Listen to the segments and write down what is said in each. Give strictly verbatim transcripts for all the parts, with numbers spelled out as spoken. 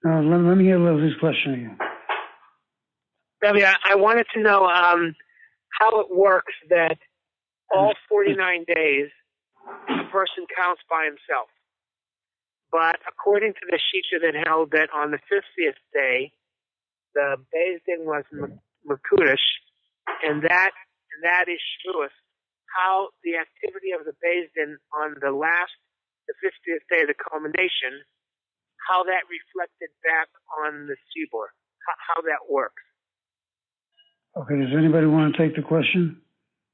Uh, let, let me get Leslie's question again. Rabbi, I, I wanted to know um, how it works that all forty-nine days a person counts by himself. But according to the Shita that held that on the fiftieth day, the Beis Din was Mekudesh, and that and that is Shavuos, how the activity of the Beis Din on the last, the fiftieth day, the culmination, how that reflected back on the Tzibur, how, how that works. Okay, does anybody want to take the question?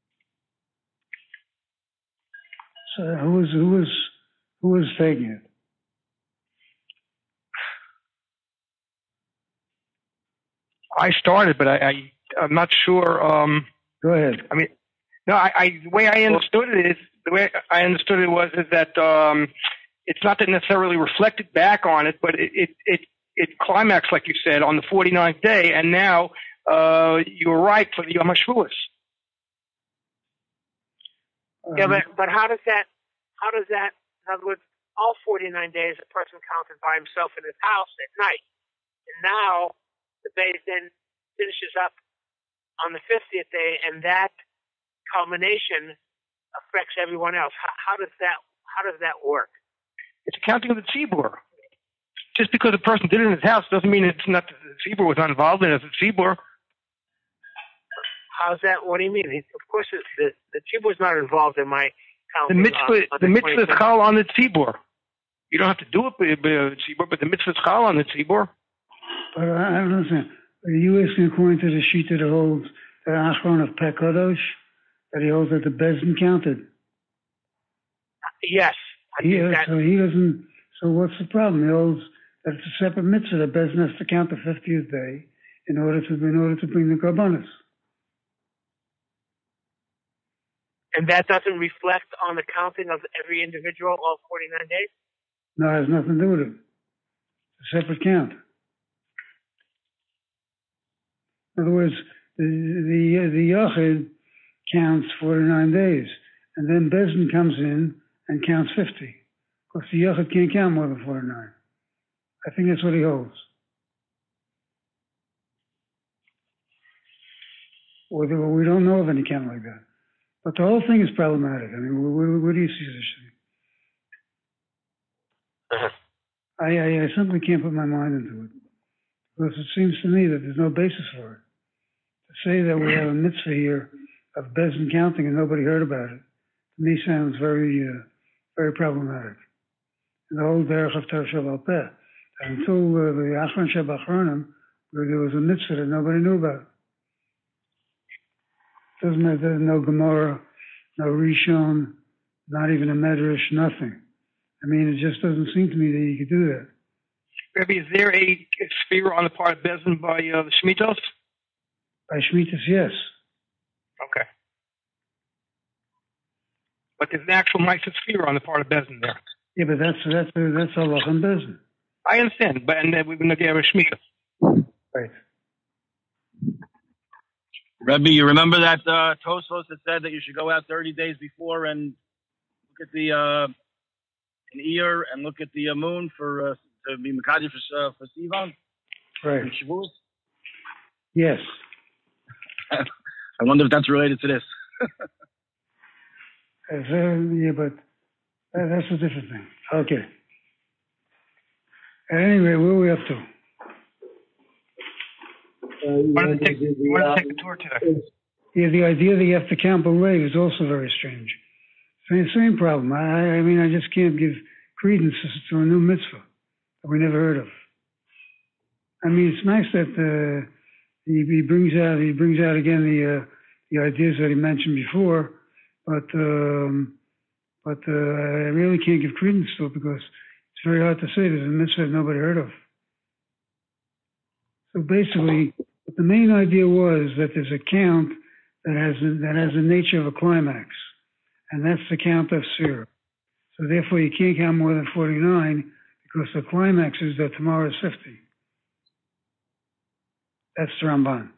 So who is who is who is taking it? I started, but I, I I'm not sure. Um, Go ahead. I mean, no, I, I the way I understood it is the way I understood it was is that um, it's not that necessarily reflected back on it, but it it it, it climaxed, like you said, on the forty-ninth day, and now uh, you were right for the Yom HaShavuos. Yeah, but but how does that how does that in other words, all forty-nine days a person counted by himself in his house at night, and now the Beis Din finishes up on the fiftieth day, and that culmination affects everyone else. How, how does that how does that work? It's a counting of the tzibur. Just because a person did it in his house doesn't mean it's not the tzibur was not involved in it. It's the tzibur. How's that? What do you mean? Of course, it, the the tzibur is not involved in my The counting. mitzvah, on the, the mitzvah is chal on the tzibur. You don't have to do it by the tzibur, but the mitzvah is chal on the tzibur. But I don't understand. Are you asking according to the Shita that holds the Achron of Pekadosh, that he holds that the Beis Din counted? Yes. I He, think that, so he doesn't. So what's the problem? He holds that it's a separate mitzvah. The Beis Din has to count the fiftieth day in order to in order to bring the korbanos. and that doesn't reflect on the counting of every individual all forty-nine days? No, it has nothing to do with it. It's a separate count. In other words, the the, the Yachid counts forty-nine days, and then Beis Din comes in and counts fifty. Of course, the Yachid can't count more than forty-nine. I think that's what he holds. Or the, we don't know of any count like that. But the whole thing is problematic. I mean, where, where do you see this thing? Uh-huh. I, I, I simply can't put my mind into it. Because it seems to me that there's no basis for it. To say that we have a mitzvah here of Beis Din counting and nobody heard about it, to me sounds very, uh, very problematic. And the whole derech of Torah Sheba'al Peh. Until uh, the Achron Sheba'achronim, where there was a mitzvah that nobody knew about. Doesn't have there's no Gemara, no Rishon, not even a Medrash, nothing. I mean, it just doesn't seem to me that you could do that. Rabbi, is there a, a sphere on the part of Beis Din by uh, the Shemitos? By Shemitos, yes. Okay. But there's an actual Ma'aser sphere on the part of Beis Din there. Yeah, but that's that's that's Halach and Beis Din. I understand, but and uh, we're going to get a Shemitah. Right. Rebbe, you remember that uh, Tosfos that said that you should go out thirty days before and look at the uh, an ear and look at the uh, moon for uh, to be Makadi for uh, for Sivan? Right. And Shavuos? Yes. I wonder if that's related to this. uh, yeah, but uh, that's a different thing. Okay. At any rate, where are we up to? Uh, you want to take, you want to take a tour today? Yeah, the idea that you have to count B'Lev is also very strange. Same, same problem. I, I mean, I just can't give credence to a new mitzvah that we never heard of. I mean, it's nice that uh, he, he brings out he brings out again the uh, the ideas that he mentioned before, but um, but uh, I really can't give credence to it because it's very hard to say. There's a mitzvah that nobody heard of. So basically, the main idea was that there's a count that has a, that has the nature of a climax, and that's the count of Sirah. So therefore, you can't count more than forty-nine because the climax is that tomorrow is fifty. That's the Ramban.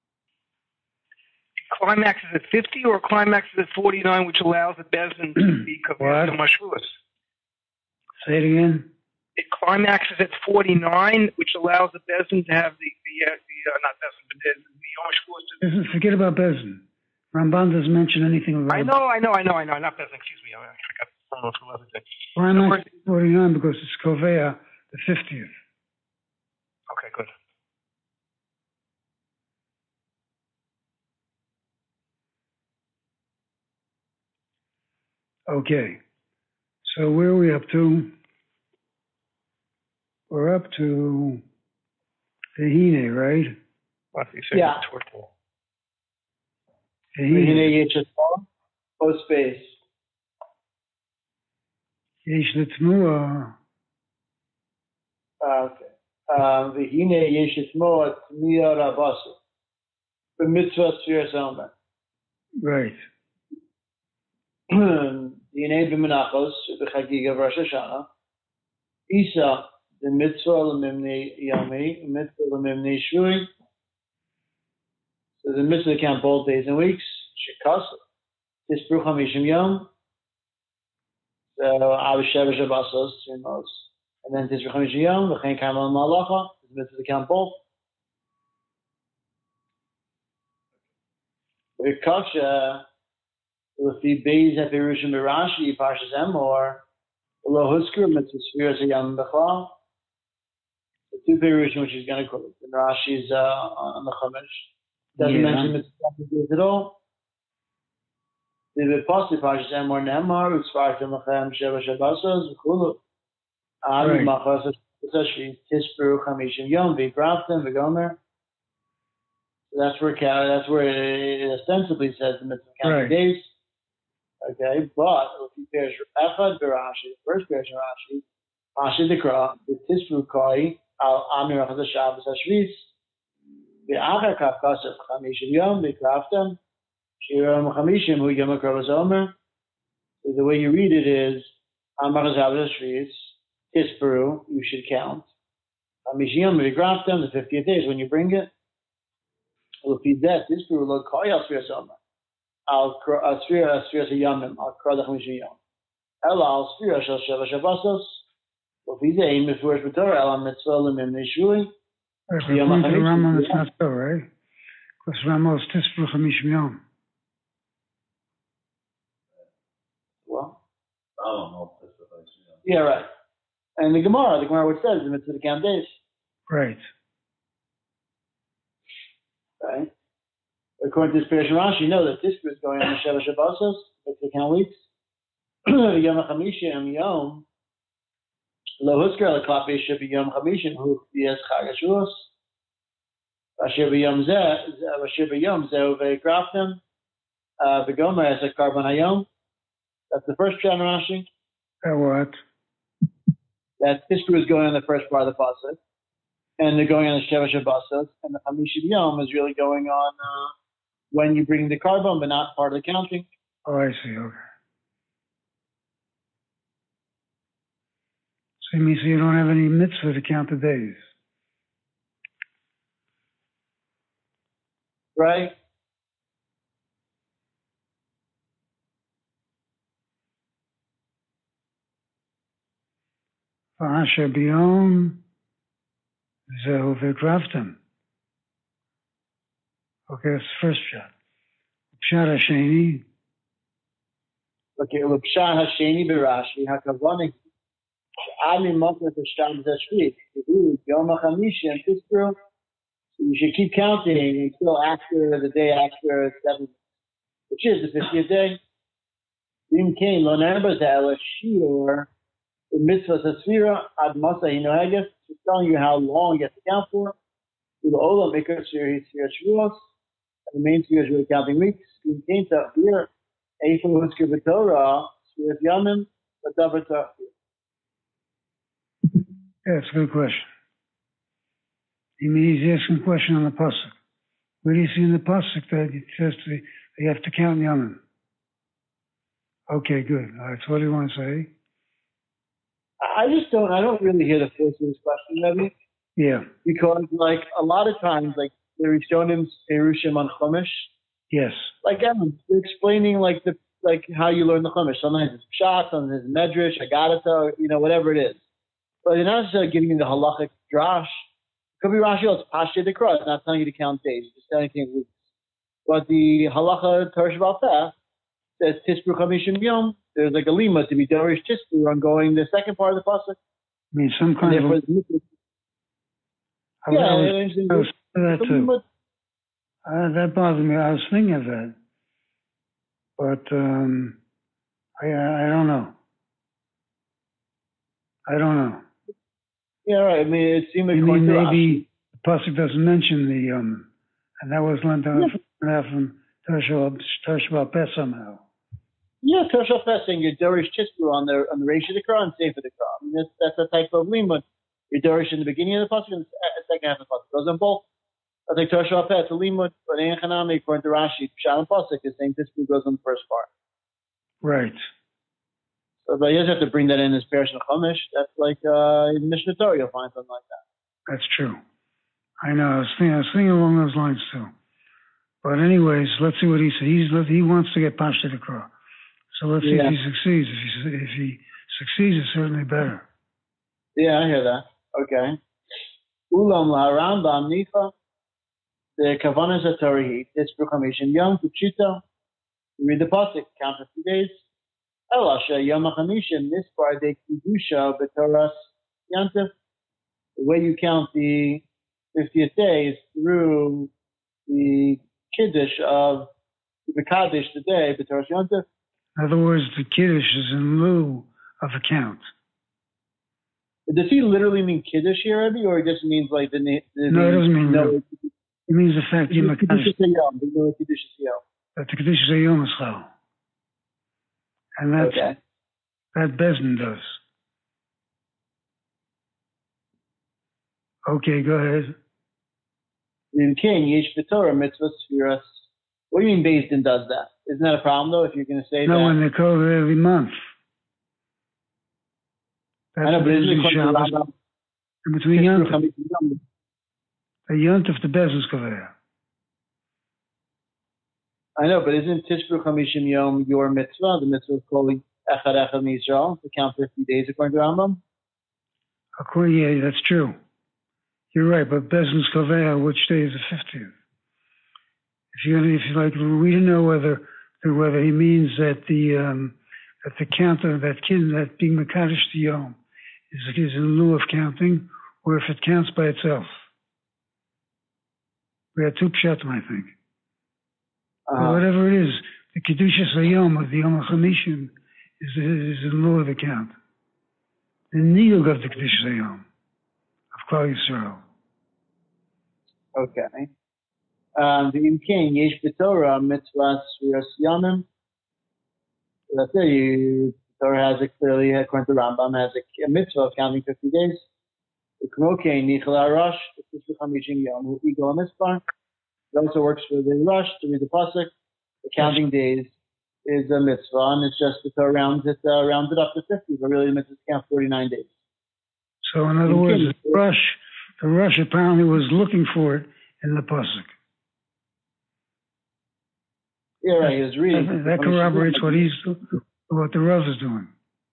Climax is at fifty or climax is at forty-nine, which allows the Beis Din to be Kavir to Mashvuos? Say it again. it climaxes at forty-nine, which allows the Bezin to have the, the, uh, the uh, not Bezin, but the, the Yom HaShavuos. Listen, forget about Bezin. Ramban doesn't mention anything about I know, I know, I know, I know. Not Bezin, excuse me. I forgot. I don't know who else it is. Climax forty-nine because it's Kovea, the fiftieth. Okay, good. Okay. So where are we up to? We're up to Tehine, right? Yeah. Tehine. O space. Yesh Litzmua. Okay. Um, V'hine yesh etmoa t'miya rabasu. B'mitzvah Sfiras Omer. Right. V'hine b'menachos b'chagiga v'Rosh Hashanah. Isa the mitzvah l'mimni yomi, mitzvah l'mimni shui. So the mitzvah count both days and weeks. Shekas tisbru chamishim yom. So Avisheva Shabbasos, two months. And then Tisra Chamishim Yom, V'chein Karmel Malacha, the mitzvah count both. V'kavsha, L'fi Beis HaPirushim B'Rashi, Parshas Emor, Lo Husker, Mitzvah Sfiras Yom B'chal. The two Pirushim which he's going to quote. And Rashi's uh, on the Chumash. Doesn't Yeah. mention Mitzvah at all. The V'posti Parshas Emor Nemar, U'tzvartim L'chem Sheva Shabbasos, V'chulu. Ari Machos Shvi Tisbru Chamishim Yom V'graftim V'gomer. So that's where that's where it ostensibly says the mitzvah counting Right. days. Okay, but if you pairs Echad B'Rashi, the first pairs of Rashi, Rashi Dikra, the Tisbru Koi Al Amir Achad Shabbos Hashvis, the Achar Kafkasef Chamishim Yom V'graftim Shiram Chamishim Hu Yom HaKravas Omer. So the way you read it is Amar Shabbos Hashvis. Tisperu, you should count. Amishiyam Vigraftam, the fiftieth day is when you bring it. Will feed that. Tisperu lo koyal Sfiras Omer. Al Sfiras Sfiras Yamim. Al Kradach Mishiyam. Ela al Sfiras Shal Sheva Shabbasos. Will feed that. Im Mefurish B'Torah. Ela Mitzvah Lemim Nishui. According to the Rambam, it's not so, right? Because Rambam is Tisbru Chamishim Yom. Well, I don't know if that's what I see. yeah, right. And the Gemara, the Gemara what says the mitzvah to count days, Right. right? According to this Pirish Rashi, you know that this is going on the Sheva Shabbosos, mitzvah count weeks. Yom HaChamishim Yom Lo Husker L'Klapi should be Yom Chamishim Hu Yes Chag HaShavuos. Asher B'Yom Zeh Asher B'Yom Zeh V'Graftim V'Gomer as a Karban Hayom. That's the first Pirish Rashi. That what? That Tisbru is going on the first part of the pasuk, and they're going on the Sheva Shabbosos, and the Chamishim Yom is really going on uh, when you bring the carbon, but not part of the counting. Oh, I see. Okay. So you mean so you don't have any mitzvah to count the days? Right? Asher B'Yom Zehu V'Graftim. Okay, that's the first shot. Shot Hasheni. Okay, L'Pshat Hasheni B'Rashi, HaKavonik, Ami Moklet Hashtam Zashvit, Yom HaChamishim, Tisbru. You should keep counting until after the day after seven, which is the fiftieth day. Vim Kain, Lo Nerba Zeh, Shior, the mitzvah Sasfira, Ad Masa Hinoheges, just telling you how long you have to count for. The Olam Mikra Sfira Sfira Shavuos, and the main Sfira is really counting weeks. Vim Kain Tafir, Eifel Husker B'Torah, Sfira Yamim, B'Davar Tafir. Yeah, that's a good question. He means he's asking a question on the pasuk. Where do you see in the pasuk that it says to, that you have to count Yamim? Okay, good. All right, so what do you want to say? I just don't, I don't really hear the force of this question, Rebbe. Yeah. Because, like, a lot of times, like, they're showing him Perushim on Chumash. Yes. Like, Evan, they're explaining, like, the, like, how you learn the Chumash. Sometimes it's Pshat, sometimes it's Medrash, Agadata, you know, whatever it is. But they're not necessarily giving you the halachic drash. It could be Rashi, it's Pasha de Kra. It's not telling you to count days. It's just telling you to count weeks. But the halacha Torah Shabbat Peh says Tispru Chamishim Yom. There's like a lima to be Dorish Tispru on going the second part of the pasuk. I mean, some kind of. A, yeah, I was, I I was that too. Uh, that bothered me. I was thinking of that, but um, I I don't know. I don't know. Yeah, right. I mean, it seemed like you mean maybe the pasuk doesn't mention the um, and that was lent out from Torah Shabbat Peh somehow. Yeah, Torah Shabbat Peh saying you're Dorish Tispru on the on the Reish of the Kra and Sefer the Kra. I mean, that's that's a type of limud. You're Dorish in the beginning of the pasuk and the second half of the pasuk. Those are both. I think Torah Shabbat Peh it's a limud, but in Chanami according to Rashi, Pshat and pasuk is saying Tispru goes on the first part. Right. So, but you just have to bring that in as Perish and Chumash. That's like uh, in Mishnah Torah, you'll find something like that. That's true. I know. I was thinking, I was thinking along those lines too. But anyways, let's see what he says. He's he wants to get Pasha de Kra. So let's see yeah. if he succeeds. If he if he succeeds, it's certainly better. Yeah, I hear that. Okay. Ulam la Rambam nifa. The kavanas at Torah he. It's proclamation yom kuchita. You read the pasuk. Count fifty days. Elasha Yom HaChamishim Nispar de Kedusha B'Toras Yantif. The way you count the fiftieth day is through the Kiddush of the Kaddish the day B'Toras Yantif. In other words, the Kiddush is in lieu of a count. Does he literally mean Kiddush here, Rebbe, or it just means like the name? No, it doesn't mean no. It means the fact that the Kiddush is Yom. That the Kiddush is a Yom Eschal. And that's, okay. that Bezdin does. Okay, go ahead. In King, Yesh B'Torah Mitzvah Sfiras. What do you mean Bezdin does that? Isn't that a problem, though, if you're going to say no, that? No, when they cover every month. That's I know, but isn't it Shabbos, in between Yontif. The Yontif, the Bezdin's cover. I know, but isn't Tishbru Chamishim Yom your mitzvah? The mitzvah is called Echad Echad Mizrael to count fifty days according to Rambam. According, yeah, that's true. You're right, but Bezdin's Koveya, which day is the fiftieth? If you if you like, we don't know whether whether he means that the um, that the count of that kid that being Mekadosh to Yom is is in lieu of counting, or if it counts by itself. We had two pshatim, I think. Uh-huh. Whatever it is, the Kedushas Hayom of the Yom HaChamishim is, is in lieu of the count. The Niyug of the Kedushas Hayom of Klal Yisrael. Okay. Um, the Imkin, Yesh B'Torah, Mitzvah Sfiras Yomim. That's it. You, Torah has it clearly, according to Rambam, has a, a mitzvah of counting fifty days. The Kmoke, Nichel HaRosh, the Tishbru Chamishim Yom, who Igol HaMispar. It also works for the Rush to read the pasuk. The counting days is a mitzvah, and it's just the Torah rounds it uh, rounds it up to fifty, but really the mitzvah count forty-nine days. So, in other words, the Rush, the Rush apparently was looking for it in the pasuk. Yeah, right. He was reading. That, that corroborates what he's what the Rav is doing.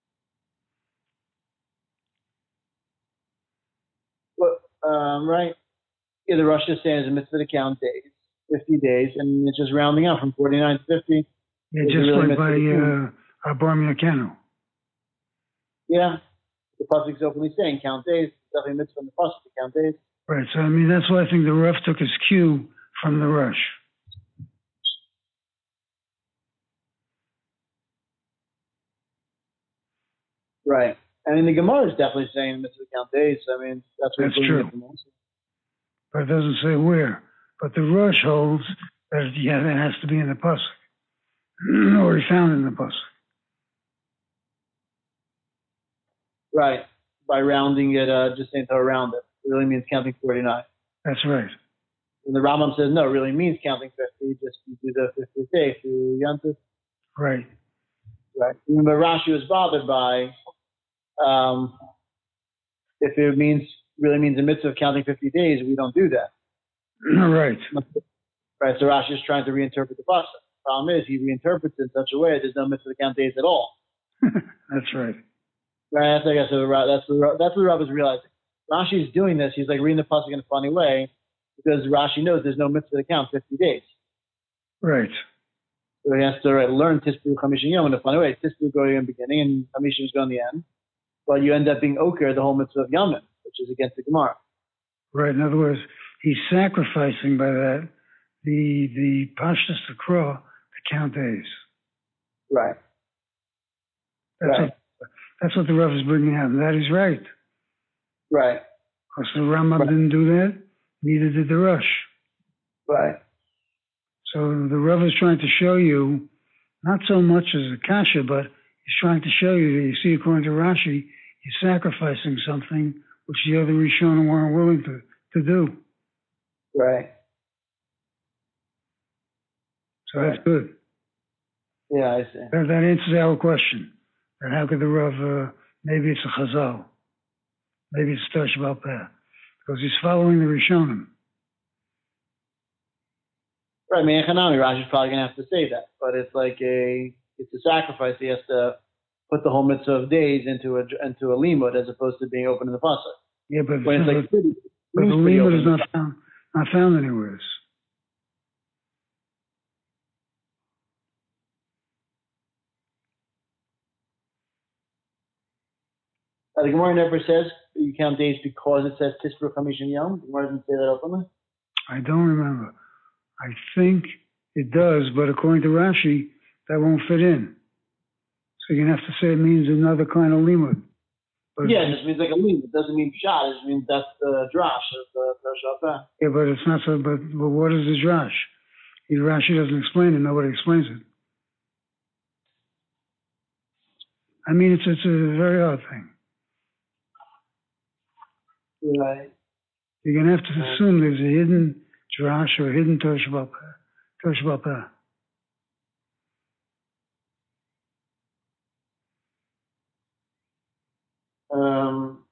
Well, um, right. Yeah, the Rush is saying it's a mitzvah to count days, fifty days, and it's just rounding up from forty-nine to fifty. Yeah, just really like by uh, Abar Minakenu. Yeah, the pasuk is openly saying count days. It's definitely a mitzvah in the pasuk to count days. Right. So I mean, that's why I think the Rav took his cue from the Rush. Right. I mean, the Gemara is definitely saying the mitzvah to count days. I mean, that's what that's true. But it doesn't say where. But the Rush holds that yeah, that has to be in the pasuk, or he found it in the pasuk. Right. By rounding it, uh, just saying to around it, it really means counting forty-nine. That's right. And the Rambam says no, it really means counting fifty. Just you do the fiftieth day through Yantif. Right. Right. Remember, Rashi was bothered by um, if it means really means a mitzvah of counting fifty days. We don't do that. Right. Right. So Rashi is trying to reinterpret the pasuk. Problem is, he reinterprets it in such a way that there's no mitzvah to count days at all. That's right. Right. That's, I guess, what Ra- that's what, that's what Rav was realizing. Rashi is doing this. He's like reading the pasuk in a funny way because Rashi knows there's no mitzvah to count fifty days. Right. So he has to right, learn Tisbu Chamishim Yom in a funny way. Tisbu go in the beginning and Chamishim is go in the end. But you end up being Oker, the whole mitzvah of Yamin, which is against the Gemara. Right. In other words, he's sacrificing by that the the Pashtus to Crow to count days. Right. That's right. What, that's what the Rav is bringing out, and that is right. Right. Because the Rambam right. didn't do that, neither did the Rosh. Right. So the Rav is trying to show you, not so much as a kasha, but he's trying to show you that you see, according to Rashi, he's sacrificing something which the other Rishonim weren't willing to, to do. Right. So right. That's good. Yeah, I see. That, that answers our question. And how could the Rav, uh, maybe it's a Chazal, maybe it's Tosh Balpeh, because he's following the Rishonim. Right, I mean, Hanami, Rashi's probably going to have to say that, but it's like a, it's a sacrifice. He has to put the whole mitzvah of days into a, into a limud as opposed to being open in the pasuk. Yeah, but, when it's but, like, pretty, but the limud is not found, not found anywhere. Uh, the Gemara never says you count days because it says Tisru Chamishim Yom. The Gemara doesn't say that openly. I don't remember. I think it does, but according to Rashi, that won't fit in. So you're going to have to say it means another kind of limud. But yeah, it just means like a limud. It doesn't mean pshat. It just means that's the drash of the Rosh. Yeah, but it's not so. But, but what is the drash? Rashi doesn't explain it. Nobody explains it. I mean, it's it's a very odd thing. Right. You're going to have to right. assume there's a hidden drash or a hidden Tosh Balpeh. Um,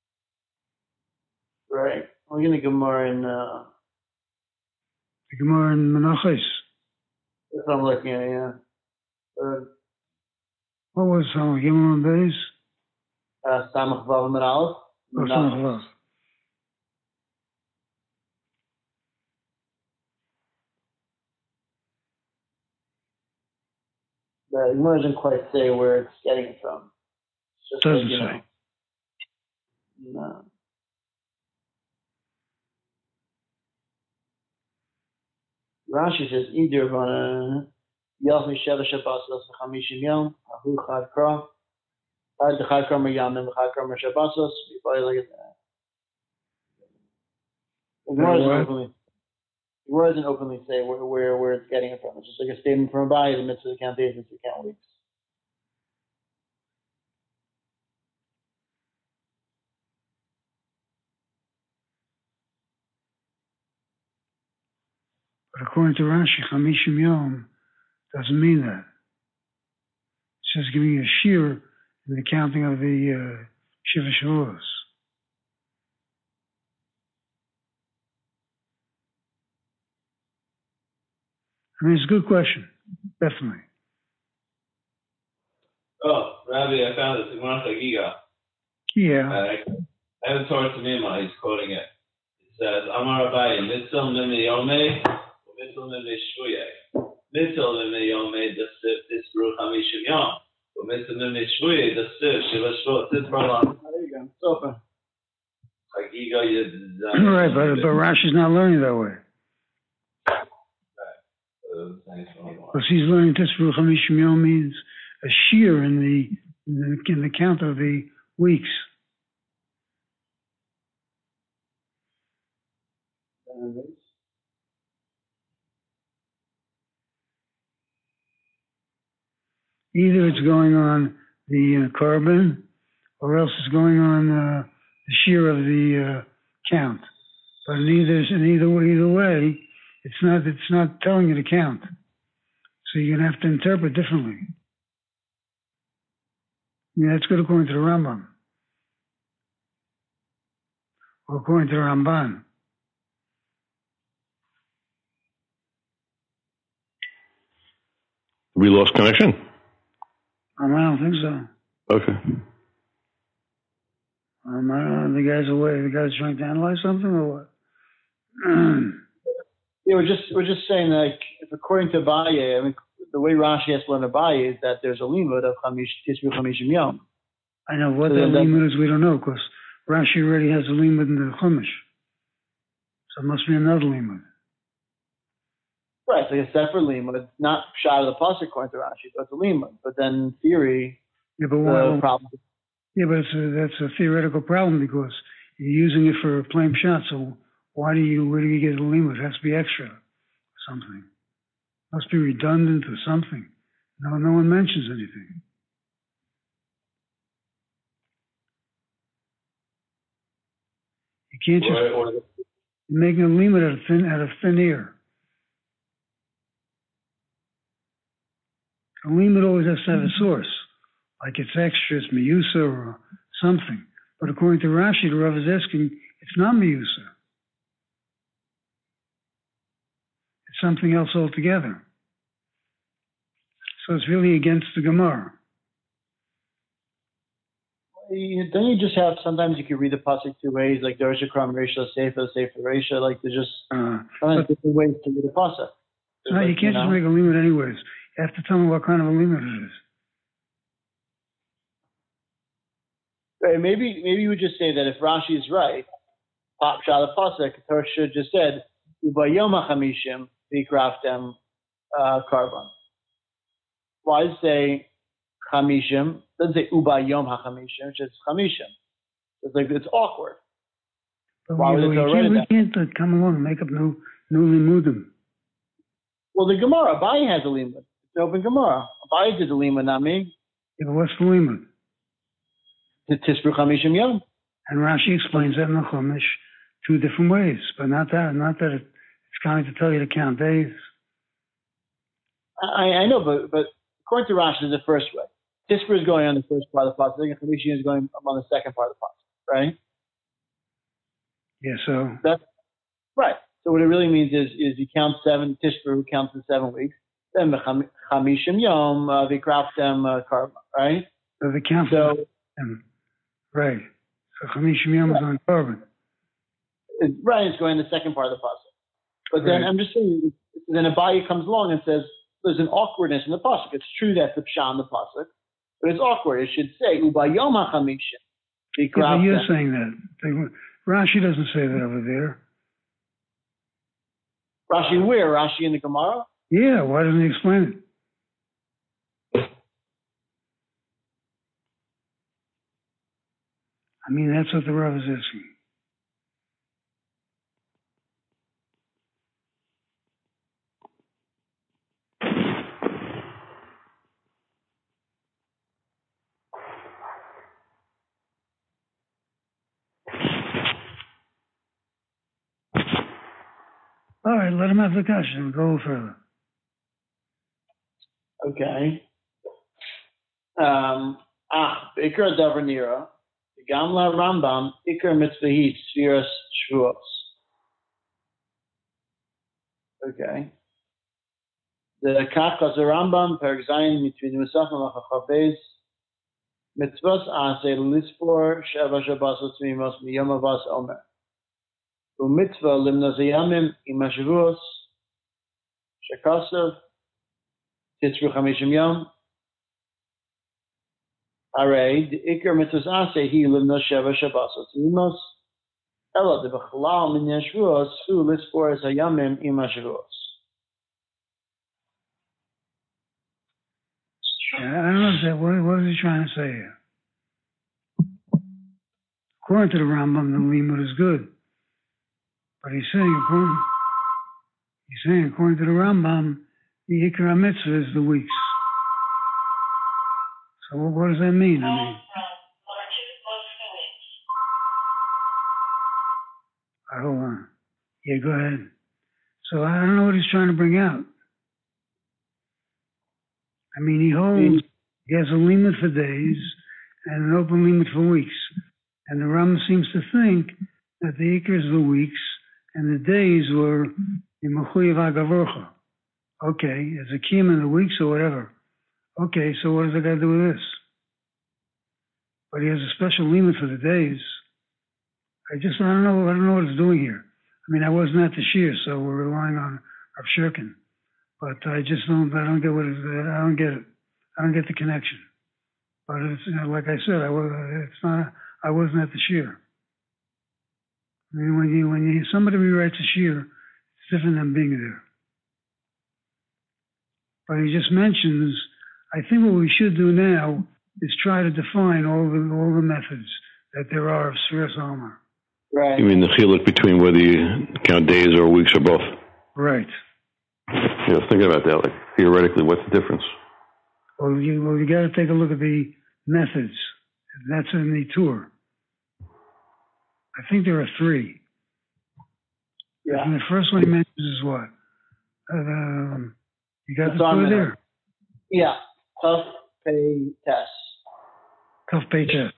right. We're going to go more in... Uh, the Gemara in Menachos. That's what I'm looking at, yeah. Uh, what was it? Oh, Gimel and Beis? Uh, Samach Vav and Aleph. Oh, Samach Vav. The Gemara doesn't quite say where it's getting it from. It's just doesn't like, you say. Know, no. Rashi says, either Vana Yalmi Sheva Shabbasos Chamishim Yom, Ahu Chad Kra, Chad the Chad Kramer Yamim, Chad Kramer Shabbasos, you probably look at that. The Gemara doesn't openly, the Gemara doesn't openly say where, where, where it's getting it from. It's just like a statement from Abai, the mitzvah to count days, mitzvah to count weeks. But according to Rashi, Chamishim Yom doesn't mean that. It's just giving you a shear in the counting of the uh, Shiva Shavuos. I mean, it's a good question, definitely. Oh, Rabbi, I found this in Gemara Chagiga. Yeah. Uh, I have a Torah Tamima, he's quoting it. It says, Amar Abaye, Mitzil Mimni Yomei, Mitzil Mimni Shvuyeh. Mitzil Mimni Yomei, Dasif, Tisbru Chamishim Yom. Mitzil Mimni Shvuyeh, Dasif, Shiva Shvot, Tisbru. There you go. It's open. Chagiga, you... Right, but, but Rashi's not learning that way. Because he's learning Tisbru Chamishim Yom means a shear in the, in the in the count of the weeks. Either it's going on the uh, carbon, or else it's going on uh, the shear of the uh, count. But in either in either either way, it's not it's not telling you to count. So you're gonna have to interpret differently. Yeah, that's good according to the Rambam. Or according to the Ramban. We lost connection? Um, I don't think so. Okay. Um, I don't know, the guy's away. The guy's trying to analyze something or what? Yeah, we're just we're just saying like if according to Abaye, I mean the way Rashi has to learn Abaye is that there's a limud of chamish tisru chamishim yom. I know what So that then limud is. We don't know because Rashi already has a limud in the chumash, so it must be another limud. Right, it's like a separate limud, not shot of the pasuk according to Rashi, but it's a limud. But then in theory, Yeah, but the why? problem. Yeah, but it's a, that's a theoretical problem because you're using it for a plain shot. So why do you? Where do you get a limud? It has to be extra, or something. It must be redundant or something. No, no one mentions anything. You can't just Or, or the, you're making a limud out of thin out of thin air. A limud always has to have a source, like it's extra, it's miyusa or something. But according to Rashi, the Rav is asking, it's not miyusa. It's something else altogether. So it's really against the Gemara. You, don't you just have sometimes you can read the pasuk two ways, like Dorsha Kram Reisha Sefer Sefer Reisha, like there's just Uh, sometimes but, different ways to read the pasuk. no, Like, you can't know, just make a limud anyways. You have to tell me what kind of a limud it is. Right, maybe maybe you would just say that if Rashi is right, Pop Shah the pasuk, Torah should just said Ubayom HaChamishim Vikraftem Karban. Why does it say Chamishim? It doesn't say Ubayom HaChamishim, it's just Chamishim. It's like it's awkward. But Why we, would it we go can't, right we can't uh, come along and make up new, new limudim. Well, the Gemara, Abaye has a limud. It's an open Gemara. Abaye did the limud, not me. Yeah, but what's the limud? The Tisbur Chamishim Yom. And Rashi explains that in the Chumash two different ways, but not that, not that it, it's going to tell you to count days. I, I know, but but according to Rashi, is the first way. Tisbur is going on the first part of the pasuk, and Chamishim is going on the second part of the pasuk, right? Yeah, so That's right. So what it really means is is you count seven Tisbur counts the seven weeks. Then the Chamishim Yom Vikraftem Karma, right? so the count. So Um, right. So Chamishim Yom is on carbon. it, right, it's going the second part of the pasuk. But then Right. I'm just saying, then Abaye comes along and says there's an awkwardness in the pasuk. It's true that's the pshat in the pasuk, but it's awkward. It should say Ubayom HaChamishim. Yeah, but you're saying that. They, Rashi doesn't say that over there. Rashi where? Rashi in the Gemara? Yeah, why doesn't he explain it? I mean, that's what the Rav is asking. All right, let him have the question. We'll go further. Okay. Um, ah, Ikar Davar Nira, Gamla Rambam, Ikar Mitzvahi, Sfiras Shvuos. Okay. The Kachas Rambam, Perek Zayin, between Musaf and Lachachavez, Mitzvos Ase Lispor, Sheva Shabbos Tzmimos, Miyom Avos Omer. Umitzvah Limnazayamim, Imashvuos, Shekasav, Titzru Chamishim Yom. Aray, the Iker Mitzvahs Ase, he Limnos Sheva Shabbos Tzmimos, Ela de Bechalal Min Yashvuos, Fu Lispor Zayamim, Imashvuos. Yeah, I don't understand. What, what is he trying to say here? According to the Rambam, the limud is good. But he's saying, according, he's saying, according to the Rambam, the Ikra Mitzvah is the weeks. So what, what does that mean? I mean, all right, hold on. Yeah, go ahead. So I don't know what he's trying to bring out. I mean, he holds, he has a limit for days and an open limit for weeks. And the Rambam seems to think that the Ikr is the weeks and the days were the Mechuyev HaGavorcha. Okay, it's a Kiyum in the weeks or whatever. Okay, so what does it got to do with this? but he has a special limit for the days. I just, I don't know, I don't know what it's doing here. I mean, I wasn't at the shear, so we're relying on Rav Shirkin. But I just don't, I don't get what it is. I don't get it. I don't get the connection. But it's, you know, like I said, I was, it's not, I wasn't at the shear. I mean, when you, when you, somebody rewrites a shear, it's different than being there. But he just mentions, I think what we should do now is try to define all the, all the methods that there are of Sfiras Omer. Right. You mean the chiluk between whether you count days or weeks or both? Right. Yeah, I was thinking about that. Like, theoretically, what's the difference? Well, you, well, you got to take a look at the methods. That's in the tour. I think there are three. Yeah. And the first one he mentions is what? Uh, um, you got That's the tour on there? Yeah. Tough pay test. Tough pay test.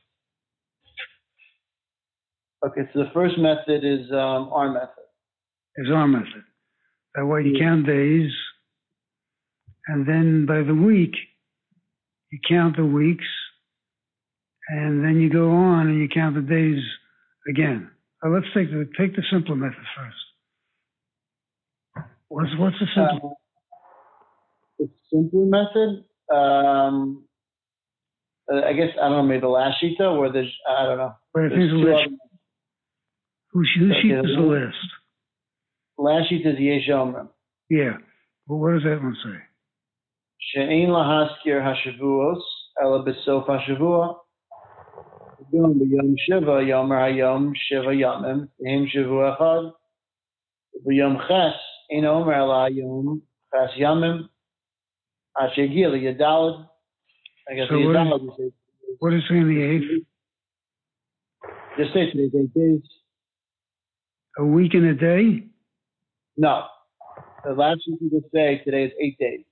Okay, so the first method is um, our method. Is our method. That way you count days, and then by the week, you count the weeks, and then you go on and you count the days again. Uh, let's take the take the simpler method first. What's what's the simple? Uh, the simpler method, um, uh, I guess I don't know, maybe the last shita where there's I don't know. But I think the last, who who okay, sheet is the last? Last sheet is Yesh Omer. Yeah. Well, what does that one say? She'ein lahaskir hashavuos ela besof hashavua. Yom b'yom shiva yomer hayom shiva yomim v'hem shavua echad. B'yom ches ein omer ela hayom ches yomim ad shegiya liyadalad. I guess So the what yadalad is, you say. what is saying the eighth? Just say today's eight days. A week and a day? No. The last week you just say today is eight days.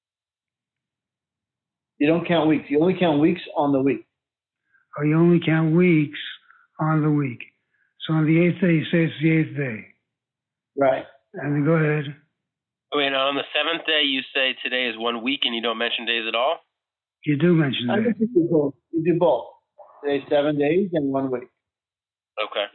You don't count weeks. You only count weeks on the week. Or you only count weeks on the week. So on the eighth day, you say it's the eighth day. Right. And then go ahead. Wait, now on the seventh day, you say today is one week and you don't mention days at all? You do mention I that. guess you do both. You do both. Today's seven days and one week. Okay.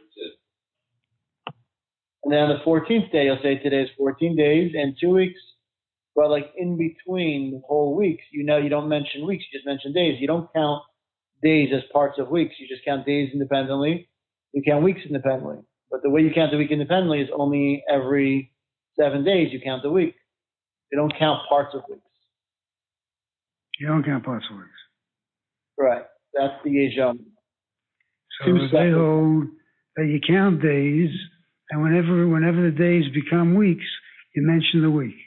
And then on the fourteenth day, you'll say today's fourteen days and two weeks. But like in between the whole weeks, you know, you don't mention weeks, you just mention days. You don't count days as parts of weeks. You just count days independently. You count weeks independently. But the way you count the week independently is only every seven days you count the week. You don't count parts of weeks. You don't count parts of weeks. Right. That's the Yejom. So they hold that you count days, and whenever whenever the days become weeks, you mention the week.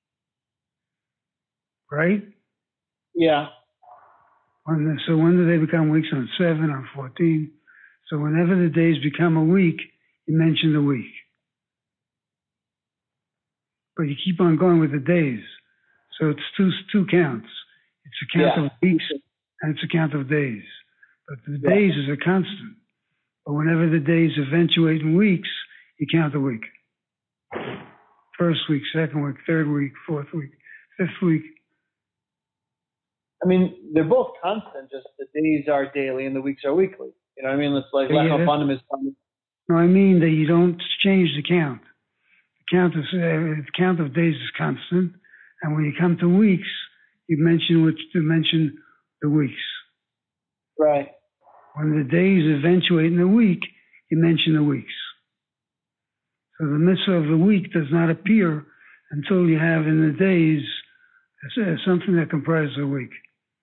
Right? Yeah. On the, so when do they become weeks? On seven, on fourteen. So whenever the days become a week, you mention the week. But you keep on going with the days. So it's two two counts. It's a count Yeah. of weeks and it's a count of days. But the Yeah. days is a constant. But whenever the days eventuate in weeks, you count the week. First week, second week, third week, fourth week, fifth week. I mean, they're both constant, just the days are daily and the weeks are weekly. You know what I mean? It's like Yeah, Lechel that's- Panim is Panim. No, I mean that you don't change the count. The count is uh, the count of days is constant, and when you come to weeks, you mention which to mention the weeks. Right. When the days eventuate in the week, you mention the weeks. So the mitzvah of the week does not appear until you have in the days uh, something that comprises a week.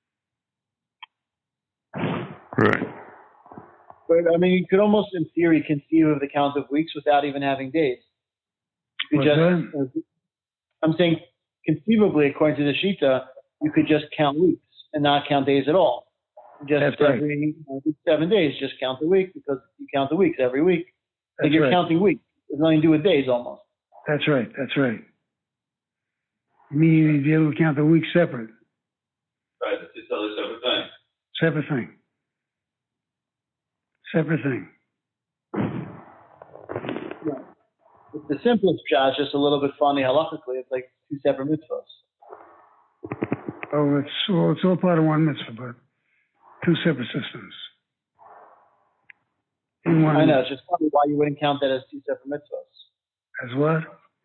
Right. But I mean, you could almost, in theory, conceive of the count of weeks without even having days. You could What's just, that? I'm saying, conceivably, according to the Shita, you could just count weeks and not count days at all. Just That's right. every every seven days, just count the week because you count the weeks every week. That's Like you're right. counting weeks. There's nothing to do with days almost. That's right. That's right. You mean you'd be able to count the weeks separate? Right, it's a totally separate thing. Separate thing. Separate thing. Yeah. It's the simplest shot, just a little bit funny halakhically. It's like two separate mitzvahs. Oh, it's well, it's all part of one mitzvah, but two separate systems. want I know, it's just funny why you wouldn't count that as two separate mitzvahs. As what?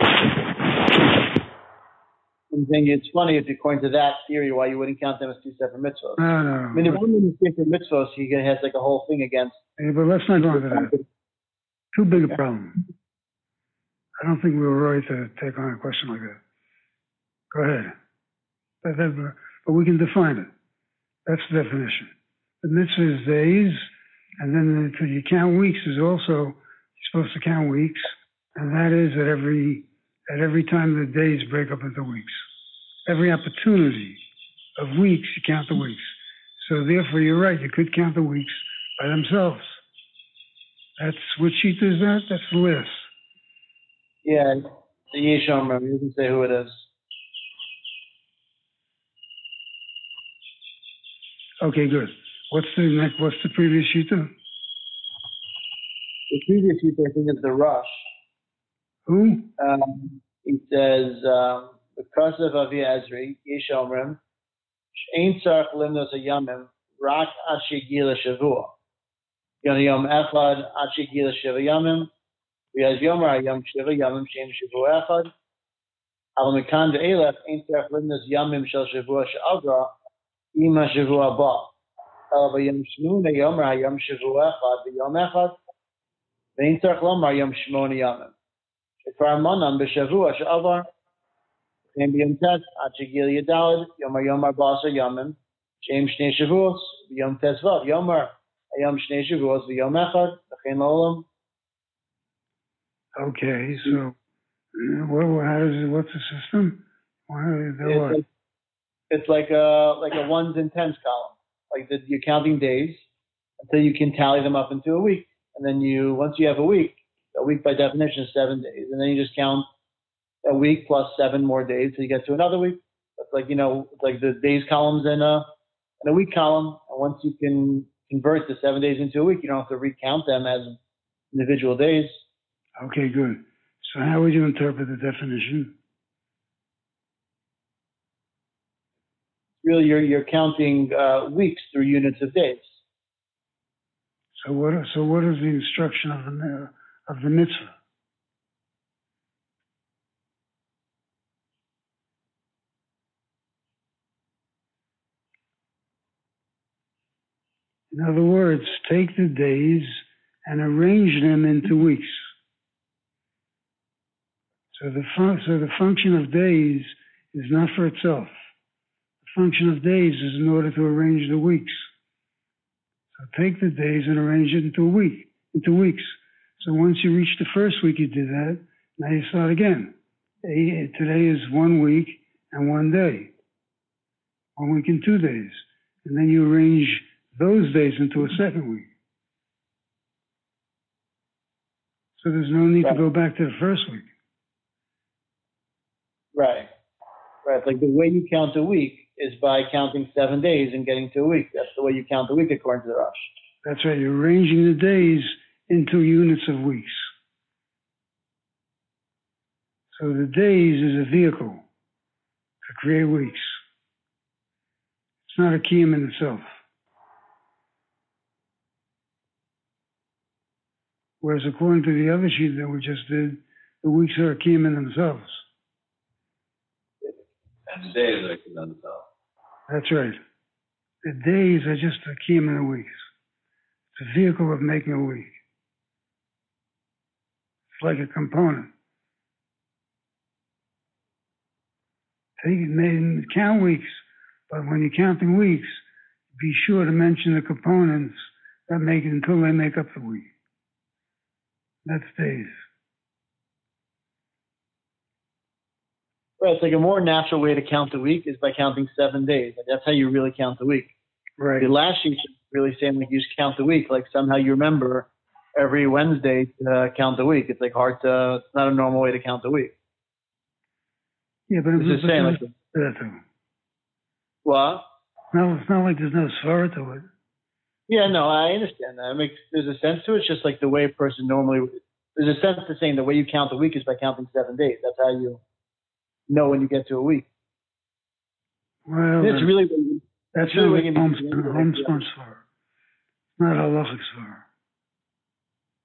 I'm saying it's funny if according to that theory why you wouldn't count them as two separate mitzvahs. No, no. I mean, if one of them is different mitzvahs, he has like a whole thing against. Yeah, but let's not go into that. Too big a problem. I don't think we were right to take on a question like that. Go ahead. But, that, but we can define it. That's the definition. The mitzvah is days, and then the, you count weeks is also, you're supposed to count weeks, and that is at every at every time the days break up into weeks. Every opportunity of weeks, you count the weeks. So therefore, you're right, you could count the weeks by themselves. That's, what sheet is that? That's the list. Yeah, the Yeshom, remember, you can say who it is. Okay, good. What's the next, what's the previous sheet? The previous sheet, I think, is the Rush. Who? Um, he says, um, the Kasav Avi Ezri, Yeshomrim, Ein Tzarch Limnos Hayamim, Rak Ad Shegila Shavua. Yon Yom Echad Ad Shegila Shiva Yamim, V'yaz Yomer Hayam Shiva Yamim Shem Shavua Echad, Al Mekan Ve'elef Ein Tzarch Limnos Yamim Shel Shavua She'avra, Ima Shavua Ba. El V'yam Shmuna Yomer Hayam Shavua Echad, V'yom Echad, Ve'ein Tzarch Lomar Yom Shmona Yamim. Shekvar Manam B'Shavua She'avar, V'yam B'yom Tes Ad Shegila Yadalad, Yomer Yomer Basa Yamim, Shem Shnei Shavuos, V'yom Tes Vav, Yomer Hayam Shnei Shavuos, V'yom Echad, V'chein Olam. Okay, so what, how does it, what's the system? Why do they, what? It's like, it's like a like a ones and tens column. Like the, you're counting days until you can tally them up into a week, and then you once you have a week, a week by definition is seven days, and then you just count a week plus seven more days till you get to another week. It's like you know, it's like the days columns in a in a week column, and once you can convert the seven days into a week, you don't have to recount them as individual days. Okay, good. So how would you interpret the definition? Really, you're you're counting uh, weeks through units of days. So what? So what is the instruction of the of the mitzvah? In other words, take the days and arrange them into weeks. So the fun- so the function of days is not for itself. The function of days is in order to arrange the weeks. So take the days and arrange it into a week, into weeks. So once you reach the first week, you did that. Now you start again. Today is one week and one day. One week and two days. And then you arrange those days into a second week. So there's no need right. to go back to the first week. Right. Right. Like the way you count a week is by counting seven days and getting to a week. That's the way you count the week according to the Rush. That's right. You're arranging the days into units of weeks. So the days is a vehicle to create weeks. It's not a kiyum in itself. Whereas according to the other sheet that we just did, the weeks are a kiyum in themselves. And the days are a kiyum in themselves. That's right. The days are just a kiyum in the weeks. It's a vehicle of making a week. It's like a component. Take it, count weeks, but when you're counting weeks, be sure to mention the components that make it until they make up the week. That's days. Right, it's like a more natural way to count the week is by counting seven days. Like that's how you really count the week. Right. The last sheet is really saying like you just count the week, like somehow you remember every Wednesday to uh, count the week. It's like hard to, it's not a normal way to count the week. Yeah, but it's just saying like that too. What? No, it's not like there's no svara to it. Yeah, no, I understand that. It makes there's a sense to it. It's just like the way a person normally. There's a sense to saying the way you count the week is by counting seven days. That's how you know when you get to a week. Well, it's really that's really homespun svara, not halachic svara.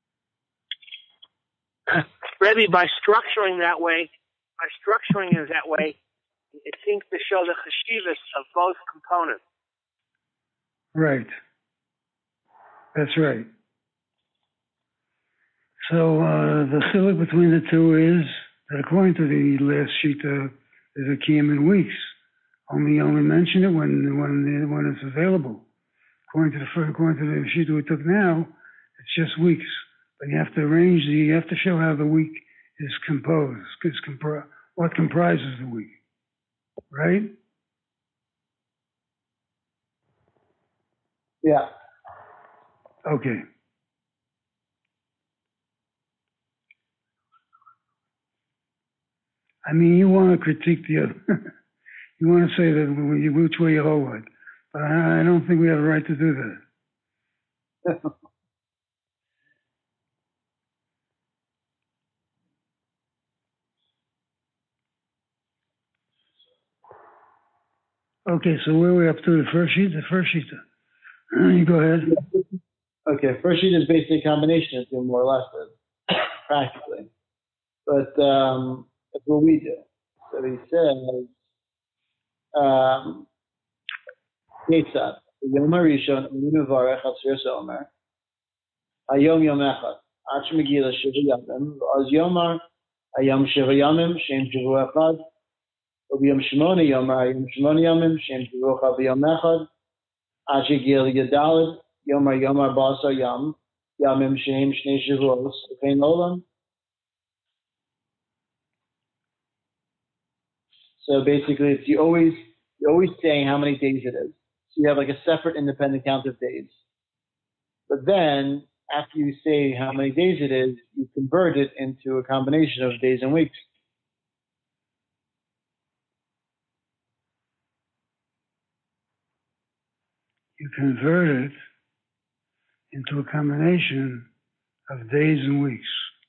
Rebbe, by structuring that way, by structuring it that way, it seems to show the cheshivas of both components. Right. That's right. So uh, the chiluk between the two is that according to the last shita, there's a kiyum in weeks. Only only mention it when when when it's available. According to the first, according to the shita we took now, it's just weeks. But you have to arrange the, you have to show how the week is composed, is compri- what comprises the week, right? Yeah. Okay. I mean, you want to critique the other. You want to say that which way you hold it, but I don't think we have a right to do that. Okay, so where are we up to? The first sheet? The first sheet. You go ahead. Okay, first sheet is basically a combination of two, more or less, practically. But um, that's what we do. So he says, um, Yitzhak, Yom HaRishon, Unu Varech, Atzir Somer, Hayom Yom Echad, Ach Megillah Shiva Yamim, Az Yomar, Hayom Shiva Yamim, Shem Shiva Echad, Yom Shemona Yomar, Hayom Shemona Yamim, Shem Shiva Echad, Yom Echad, Ach Yigil Yadalad, Yomar Yomar Basa Yam, Yamim Shem Shnei Shavuos, Kein Olam. So basically, it's you always you're always saying how many days it is. So you have like a separate independent count of days. But then after you say how many days it is, you convert it into a combination of days and weeks. You convert it into a combination of days and weeks.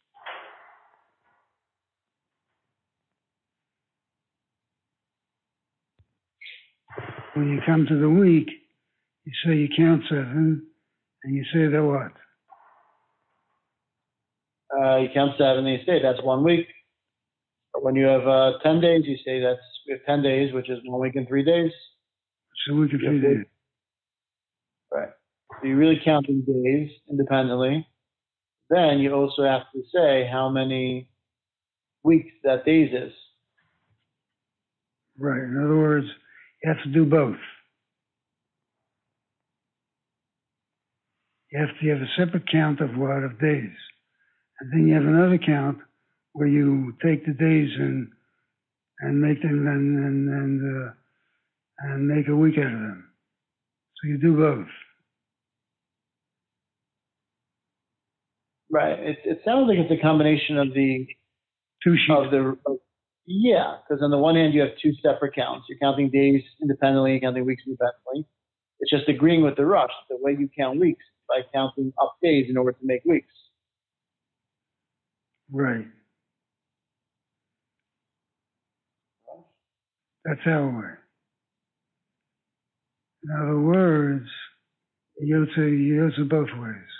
When you come to the week, you say you count seven, and you say that what? Uh, you count seven, and you say that's one week. But when you have uh, ten days, you say that's we have ten days, which is one week and three days. It's a week and three days. Right. So you're really counting days independently. Then you also have to say how many weeks that days is. Right. In other words, you have to do both. You have to have a separate count of what? Of days. And then you have another count where you take the days and and make them and and and, uh, and make a week out of them. So you do both. Right. It it sounds like it's a combination of the two sheets. Of the of, yeah, because on the one hand you have two separate counts. You're counting days independently, you're counting weeks independently. It's just agreeing with the rush. The way you count weeks by counting up days in order to make weeks. Right. That's how it works. In other words, you have to use it both ways.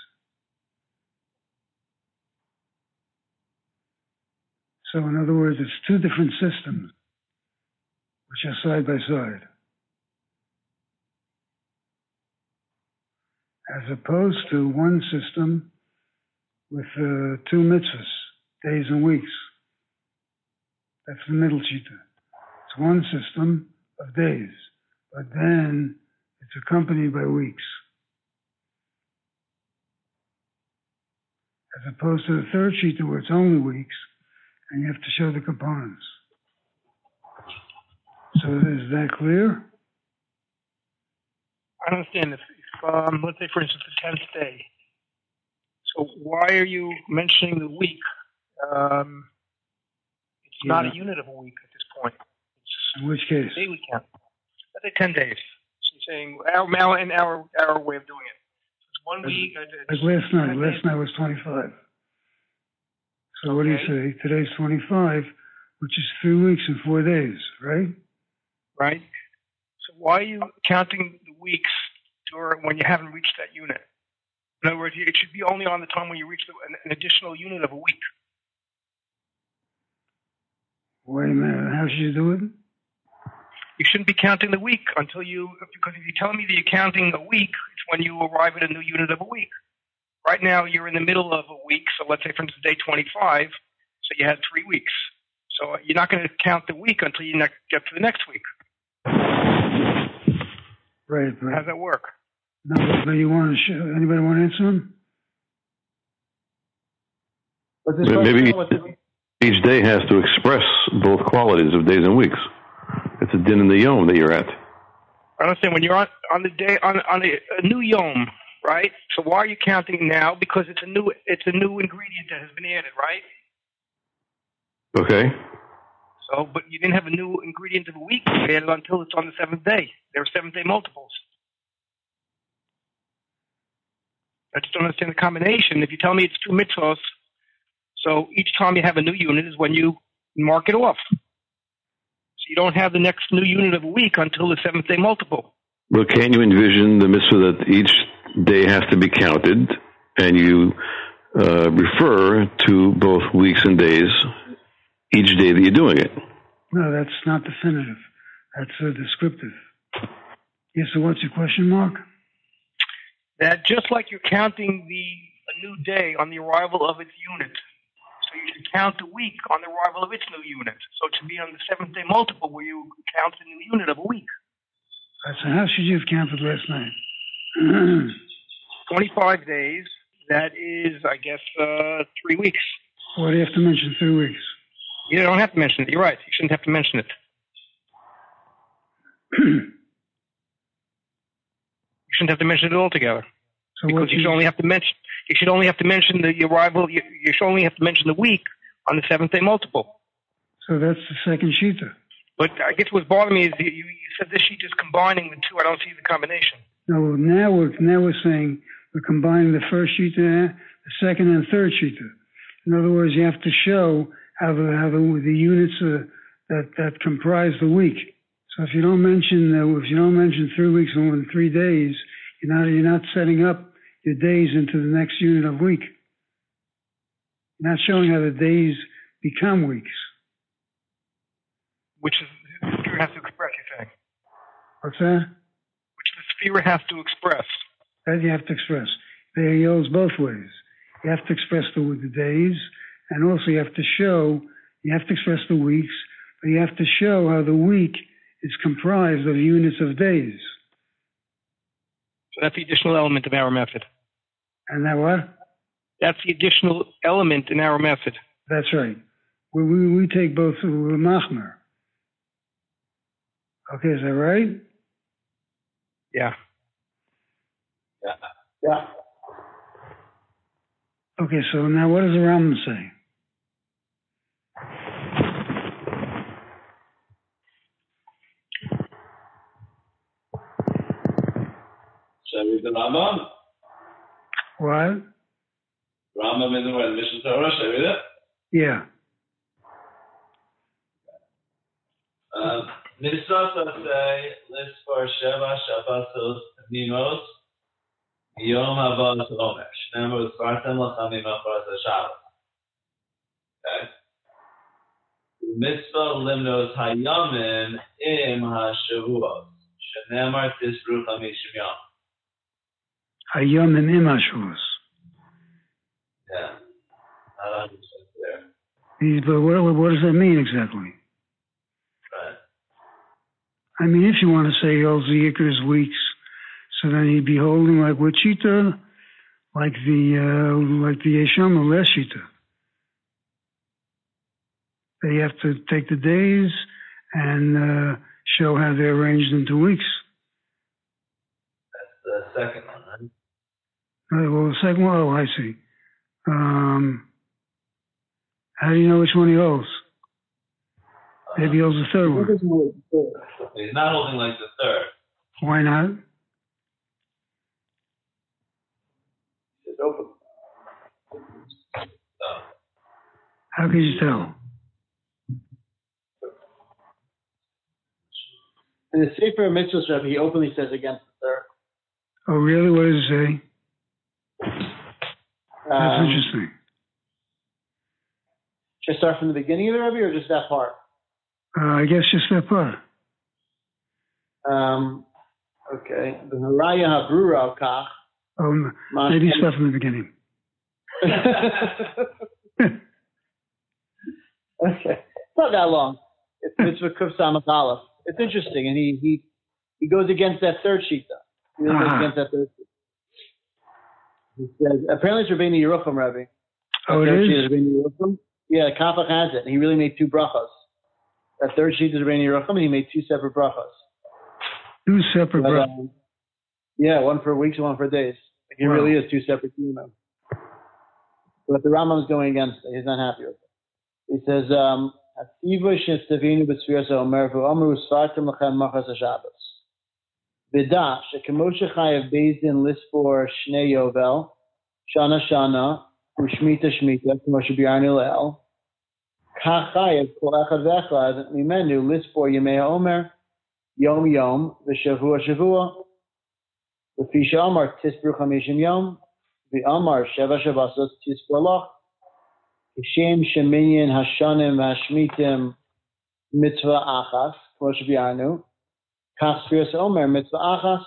So in other words, it's two different systems which are side by side. As opposed to one system with uh, two mitzvahs, days and weeks. That's the middle shita. It's one system of days, but then it's accompanied by weeks. As opposed to the third shita where it's only weeks, and you have to show the components. So is that clear? I understand. If, if um, let's say, for instance, the tenth day. So why are you mentioning the week? Um, it's yeah. not a unit of a week at this point. It's in which case? Daily count. Let's say ten days. So you're saying our in our our way of doing it. So it's one week. Like last night. Last night was twenty-five. So what okay. do you say? Today's twenty-five, which is three weeks and four days, right? Right. So why are you counting the weeks during when you haven't reached that unit? In other words, it should be only on the time when you reach the, an, an additional unit of a week. Wait a minute. How should you do it? You shouldn't be counting the week until you, because if you tell me that you're counting a week, it's when you arrive at a new unit of a week. Right now, you're in the middle of a week, so let's say, for instance, day twenty-five, so you had three weeks. So you're not going to count the week until you ne- get to the next week. Right, right. How does that work? No, but you want to show, anybody want to answer him? But this Maybe question, each day has to express both qualities of days and weeks. It's a din in the yom that you're at. I understand. When you're on, on the day, on, on a, a new yom, right? So why are you counting now? Because it's a new, it's a new ingredient that has been added, right? Okay. So, but you didn't have a new ingredient of a week added until it's on the seventh day. There are seventh day multiples. I just don't understand the combination. If you tell me it's two mitzvahs, so each time you have a new unit is when you mark it off. So you don't have the next new unit of a week until the seventh day multiple. Well, can you envision the mitzvah that each day has to be counted, and you uh, refer to both weeks and days each day that you're doing it? No, that's not definitive. That's uh, descriptive. Yes, so what's your question, Mark? That just like you're counting the a new day on the arrival of its unit, so you should count the week on the arrival of its new unit. So it should be on the seventh day multiple where you count the new unit of a week. Right, so how should you have counted last night? twenty-five days, that is, I guess, uh, three weeks. Why do you have to mention three weeks? You don't have to mention it. You're right. You shouldn't have to mention it. You shouldn't have to mention it altogether. So because you should only have to mention you should only have to mention the arrival. You, you should only have to mention the week on the seventh day multiple. So that's the second shita. But I guess what's bothering me is you, you said this sheet is combining the two. I don't see the combination. No, now we're now we're saying we're combining the first shita, the second and third shita. In other words, you have to show how the how the, the units uh, that that comprise the week. So if you don't mention uh, if you don't mention three weeks and three days, you're not you're not setting up your days into the next unit of week. You're not showing how the days become weeks. Which is the sphere has to express, you're saying? What's that? Which the sphere has to express. That you have to express. It goes both ways. You have to express the, the days, and also you have to show, you have to express the weeks, but you have to show how the week is comprised of units of days. So that's the additional element of our method. And that what? That's the additional element in our method. That's right. We, we, we take both, we're machmer. Okay, is that right? Yeah. Yeah. Yeah. Okay, so now what does the Rambam say? Shall we read the Rambam? What? Rambam in the word Mishnah Torah, shall we read it? Yeah. Um, Nisra say, list for Sheva Shabbatos Nimos Yom Hava Omer. Shneimur Spartan Lachamim Acharas HaShabbos. Okay. Mitzvah Limnos Hayamim Im HaShavuos. Shneimur Tisru Chamishim Yom. Hayom and Imashvos. Yeah. Not one hundred percent clear. These, but what, what does that mean exactly? Right. I mean, if you want to say all Zikr is weeks, so then he'd be holding like what Shita? Like the, uh, like the Yesham or less Shita. They have to take the days and uh, show how they're arranged into weeks. That's the second one, right? Uh, well, the second one, oh, I see. Um, how do you know which one he holds? Maybe he holds the third one. He's not holding like the third. Why not? It's open. So, How can you tell? In the Sefer Mitzvahs, Rebbe, he openly says against the third. Oh, really? What does it say? That's Um, interesting. Should I start from the beginning of the Rebbe or just that part? Uh, I guess just that part. Um, okay. The Haraya Habrura al Kach. Oh, maybe stuff in the beginning. Okay. It's not that long. It's Mitzvah Kuf Samach Aleph. It's interesting, and he he he goes against that third shita. He really goes Uh-huh. against that third shita. He says, apparently it's Rabbeinu Yerucham, Rabbi. Oh, that it third is? sheet is Rabbeinu Yerucham. Yeah, Kafach has it. And he really made two brachas. That third sheet is Rabbeinu Yerucham, and he made two separate brachas. Two separate But, brachas. um, yeah, one for weeks and one for days. He Wow. really is two separate human. But the Rambam's going against it. He's not happy with it. He says, um, Ativa shestavinu b'tzviyas ha'omer v'omru svartim l'chem machas ha'shabbos. V'da shekemo shechayev bezdin lisfor shnei yovel, shana shana, u'shmita shmita, kemo shebiarnu le'el, kach chayev kol echad v'echad mimenu lisfor yemei ha'omer, yom yom, v'shavua shavua, v'fi she'amar tisbru chamishim yom, v'amar sheva shavasot tisbru loch, Hashem Sheminyan Hashanim Hashmitim Mitzvah Achas, Moshe Biarnu, Kach Sfiras Omer Mitzvah Achas,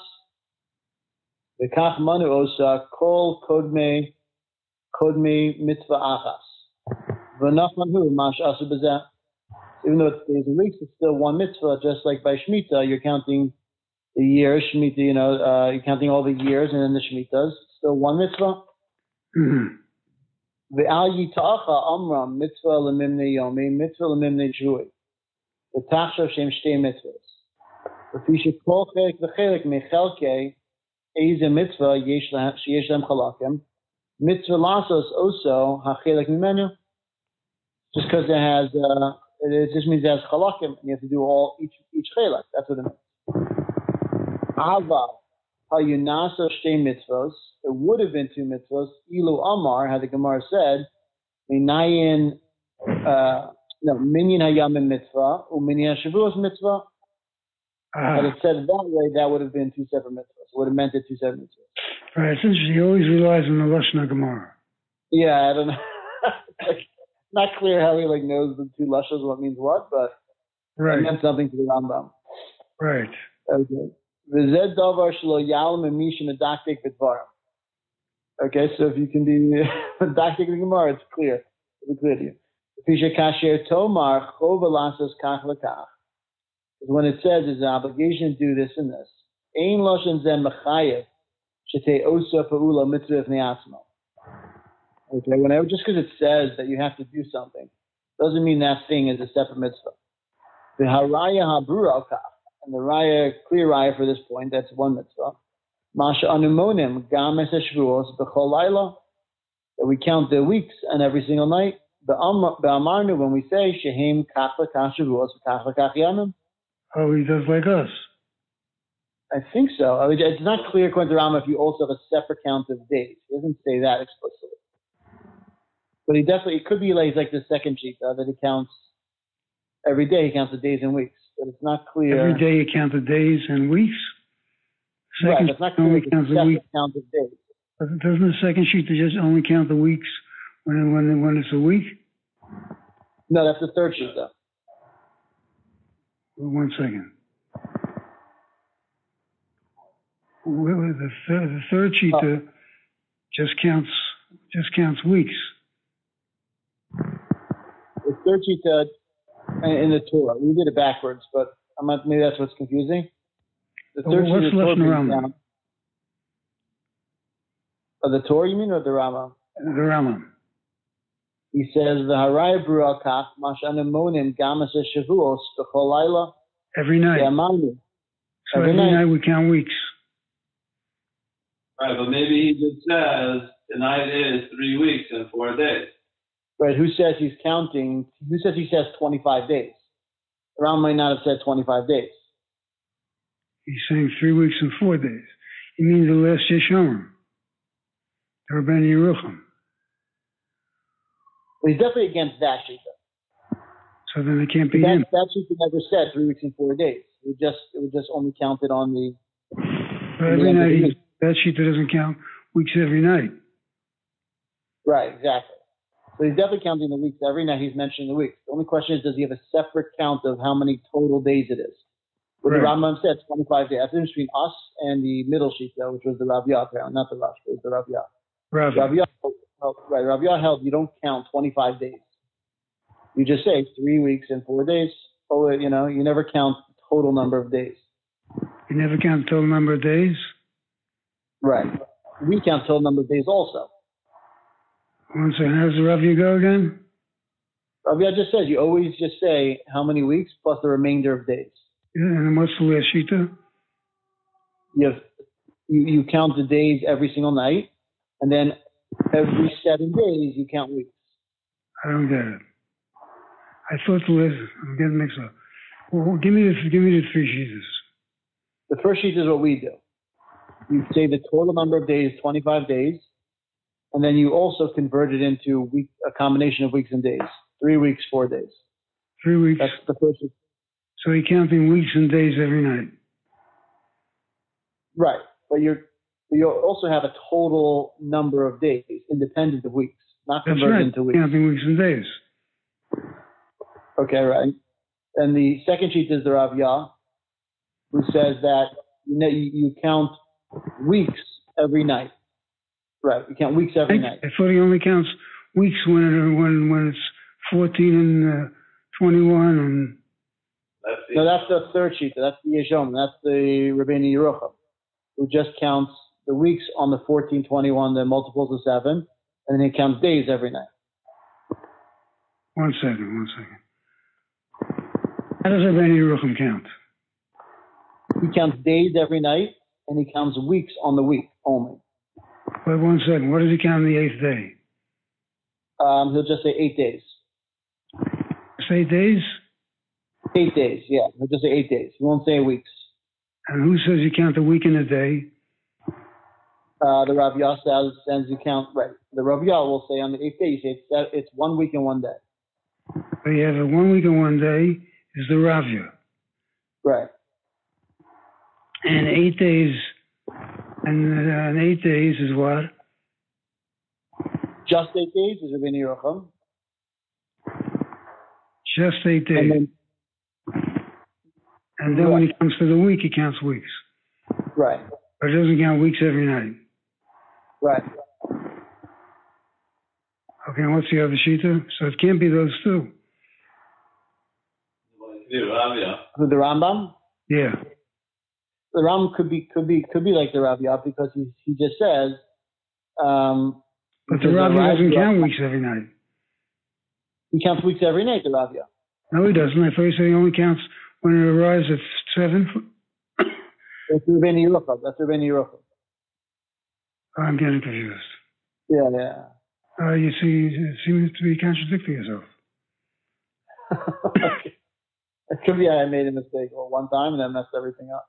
V'kach Manu Osa Kol Kodme Kodme Mitzvah Achas, V'nachman Hu Mash Asu B'zeh. Even though it's days and weeks, it's still one mitzvah. Just like by Shemitah, you're counting the years. Shemitah, you know, uh, you're counting all the years, and then the Shemitahs. It's still one mitzvah. Mm-hmm. Ve'al yita'acha amram mitzvah lemimnei yomi mitzvah lemimnei jui. V'tachshav shem shtei mitzvahs. V'fi shekol chelik v'chelik mechelkei eize mitzvah yesh lem chalakim. Mitzvah lasos oso hachelik mimenu. Just because it has, uh, it just means it has chalakim, and you have to do all each each chelik. That's what it means. Ava hayunasa shtei mitzvahs. It would have been two mitzvahs. Ilu Amar, how the Gemara said, Minayin, uh, no, Minyan Hayamim mitzvah, or Minyan Shavuos mitzvah. Uh, Had it said it that way, that would have been two separate mitzvahs. It would have meant it two separate mitzvahs. right. Since he always relies on the Lashon Gemara. Yeah, I don't know. It's like, not clear how he like knows the two lushas, what means what, but Right. it meant something to the Rambam. Right. Okay. V'zed davar shelo yalem emishim medaktik b'dvarim. Okay, so if you can be medaktik the Gemara, it's clear. It'll be clear to you. Fisha kasher tomar chova lasas kach v'kach. When it says there's an obligation to do this and this, ein loshen zem mechayev shetei osa pa'ula mitzvah v'ne'atzmo. Okay, whenever, just because it says that you have to do something, doesn't mean that thing is a separate mitzvah. The haraya habrura al kach. And the raya, clear raya for this point, that's one mitzvah. Masha anumonim games hashvuos b'chol laila, that we count the weeks and every single night. Be'amarnu, when we say shehem kach l'kach shavuos v'kach l'kach yamim. Oh, he does like us. I think so. I mean, it's not clear according to Rama if you also have a separate count of days. He doesn't say that explicitly. But he definitely, it could be like, like the second sheet, uh, that he counts every day, he counts the days and weeks. But it's not clear. Every day you count the days and weeks. Right, Second it's not sheet clear only the counts the separate weeks. count of days. Doesn't doesn't the second sheet just only count the weeks when when when it's a week? No, that's the third sheet, though. One second. Well, The third, the third sheet Oh. uh, just counts just counts weeks. The third sheet uh, in the Torah, we did it backwards, but I'm not, maybe that's what's confusing. The third What's sheet in the left in the Torah Rambam? down. Oh, the Torah, you mean, or the Rama? The Rambam. He says the Haraya Bru Kach Mashana Monim Gamas Shavuos B'chol Laila Every night. Yamanu. So every every night. night we count weeks. Right, but maybe he just says tonight is three weeks and four days. Right? Who says he's counting? Who says he says twenty-five days? The Rama might not have said twenty-five days. He's saying three weeks and four days. He means the last Yeshomim. The Rabbeinu Yerucham. But he's definitely against that sheet. So then it can't be That, him. that sheet never said three weeks and four days. It would just it would just only counted on the. But every night, he, that sheet that doesn't count weeks every night. Right, exactly. So he's definitely counting the weeks. Every night he's mentioning the weeks. The only question is, does he have a separate count of how many total days it is? What right. the Rambam said, twenty-five days. That's the difference between us and the middle sheet, though, which was the Rav Yah, not the Rav, it was the Rav Yah. Rav. Rav Yah, held, right, Rav Yah held you don't count twenty-five days. You just say three weeks and four days. Oh, you know, you never count the total number of days. You never count the total number of days? Right. We count total number of days also. One second. How does the Rav Yah go again? Rav Yah just says you always just say how many weeks plus the remainder of days. Yeah, and what's the last shita? You, have, you you count the days every single night, and then every seven days you count weeks. I don't get it. I thought the last. I'm getting mixed up. Well, give me the give me the three sheets. The first sheet is what we do. You say the total number of days, twenty-five days, and then you also convert it into week, a combination of weeks and days. Three weeks, four days. Three weeks. That's the first sheet. So you're counting weeks and days every night. Right, but you're you also have a total number of days, independent of weeks, not That's converted right. into weeks. Counting weeks and days. Okay, right. And the second sheet is the Rav Yah, who says that you, know, you, you count weeks every night. Right, you count weeks every I, night. I thought he only counts weeks when it, when when it's fourteen and uh, twenty-one and. That's the, no, that's the third sheet. That's the Yeshom. That's the Rabbeinu Yerucham, who just counts the weeks on the fourteen, twenty-one, the multiples of seven, and then he counts days every night. One second, one second. How does Rabbeinu Yerucham count? He counts days every night, and he counts weeks on the week only. Wait one second. What does he count on the eighth day? Um, he'll just say eight days. Say eight days? Eight days, yeah. He'll just say eight days. He won't say weeks. And who says you count a week and a day? Uh, the Rav Yah says, says you count, right. The Rav Yah will say on the eighth day, you say it's, it's one week and one day. So you have a one week and one day is the Rav Yah. Right. And eight days, and, uh, and eight days is what? Just eight days is Rabbeinu Yerucham. Just eight days. And then, and then right. when it comes to the week, he counts weeks. Right. But it doesn't count weeks every night. Right. Okay, and what's the other shita? So it can't be those two. Who, the Rambam? Yeah. The Rambam could be could be could be like the Rav Yah because he he just says. Um, but the Rav Yah doesn't count weeks every night. He counts weeks every night, the Rav Yah. No, he doesn't. I thought he said he only counts when it arrives at seven. That's Rabbeinu Yerucham. That's Rabbeinu Yerucham. I'm getting confused. Yeah, yeah. Uh, you see, you seem to be contradicting yourself. Okay. It could be I made a mistake well, one time and then messed everything up.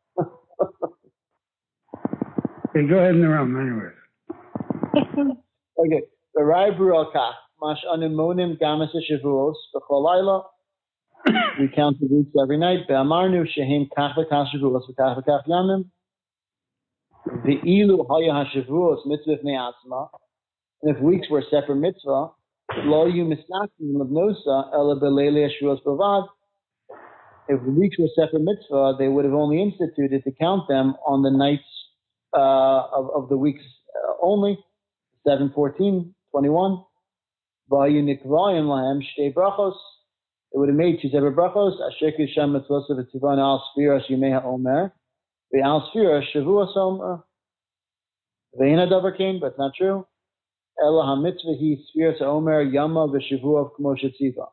Okay, go ahead and around anyways. Okay. The Rai Buralkach. Mash Animonim Gamas Shavuos B'Cholayla. We count the weeks every night. Be'amarnu Shehim Kach V'Kach Shavuos V'Kach V'Kach Yamim. Ve'ilu Haya HaShavuos Mitzvah Ne'atzma. And if weeks were a separate mitzvah, Lo Yu Misnakim L'Bnosa Ela B'Leili HaShavuos B'Vad. If the weeks were a separate mitzvah, they would have only instituted to count them on the nights uh, of, of the weeks uh, only, seven, fourteen, twenty-one. It would have made two separate brachos. Asher Kishem Mitzvos of Tzivon Al Sfiras Yimei HaOmer. The Al Sfiras Shavuos Omer. Ve'ina Davar Kain, but it's not true. Ela HaMitzvah Hi Sfiras HaOmer Yama V'Shavuos K'mo Shetziva.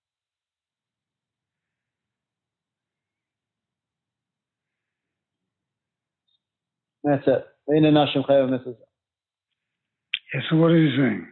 That's it. Ve'ina Nashim Chayav Mitzvah. Yeah, so what are you saying?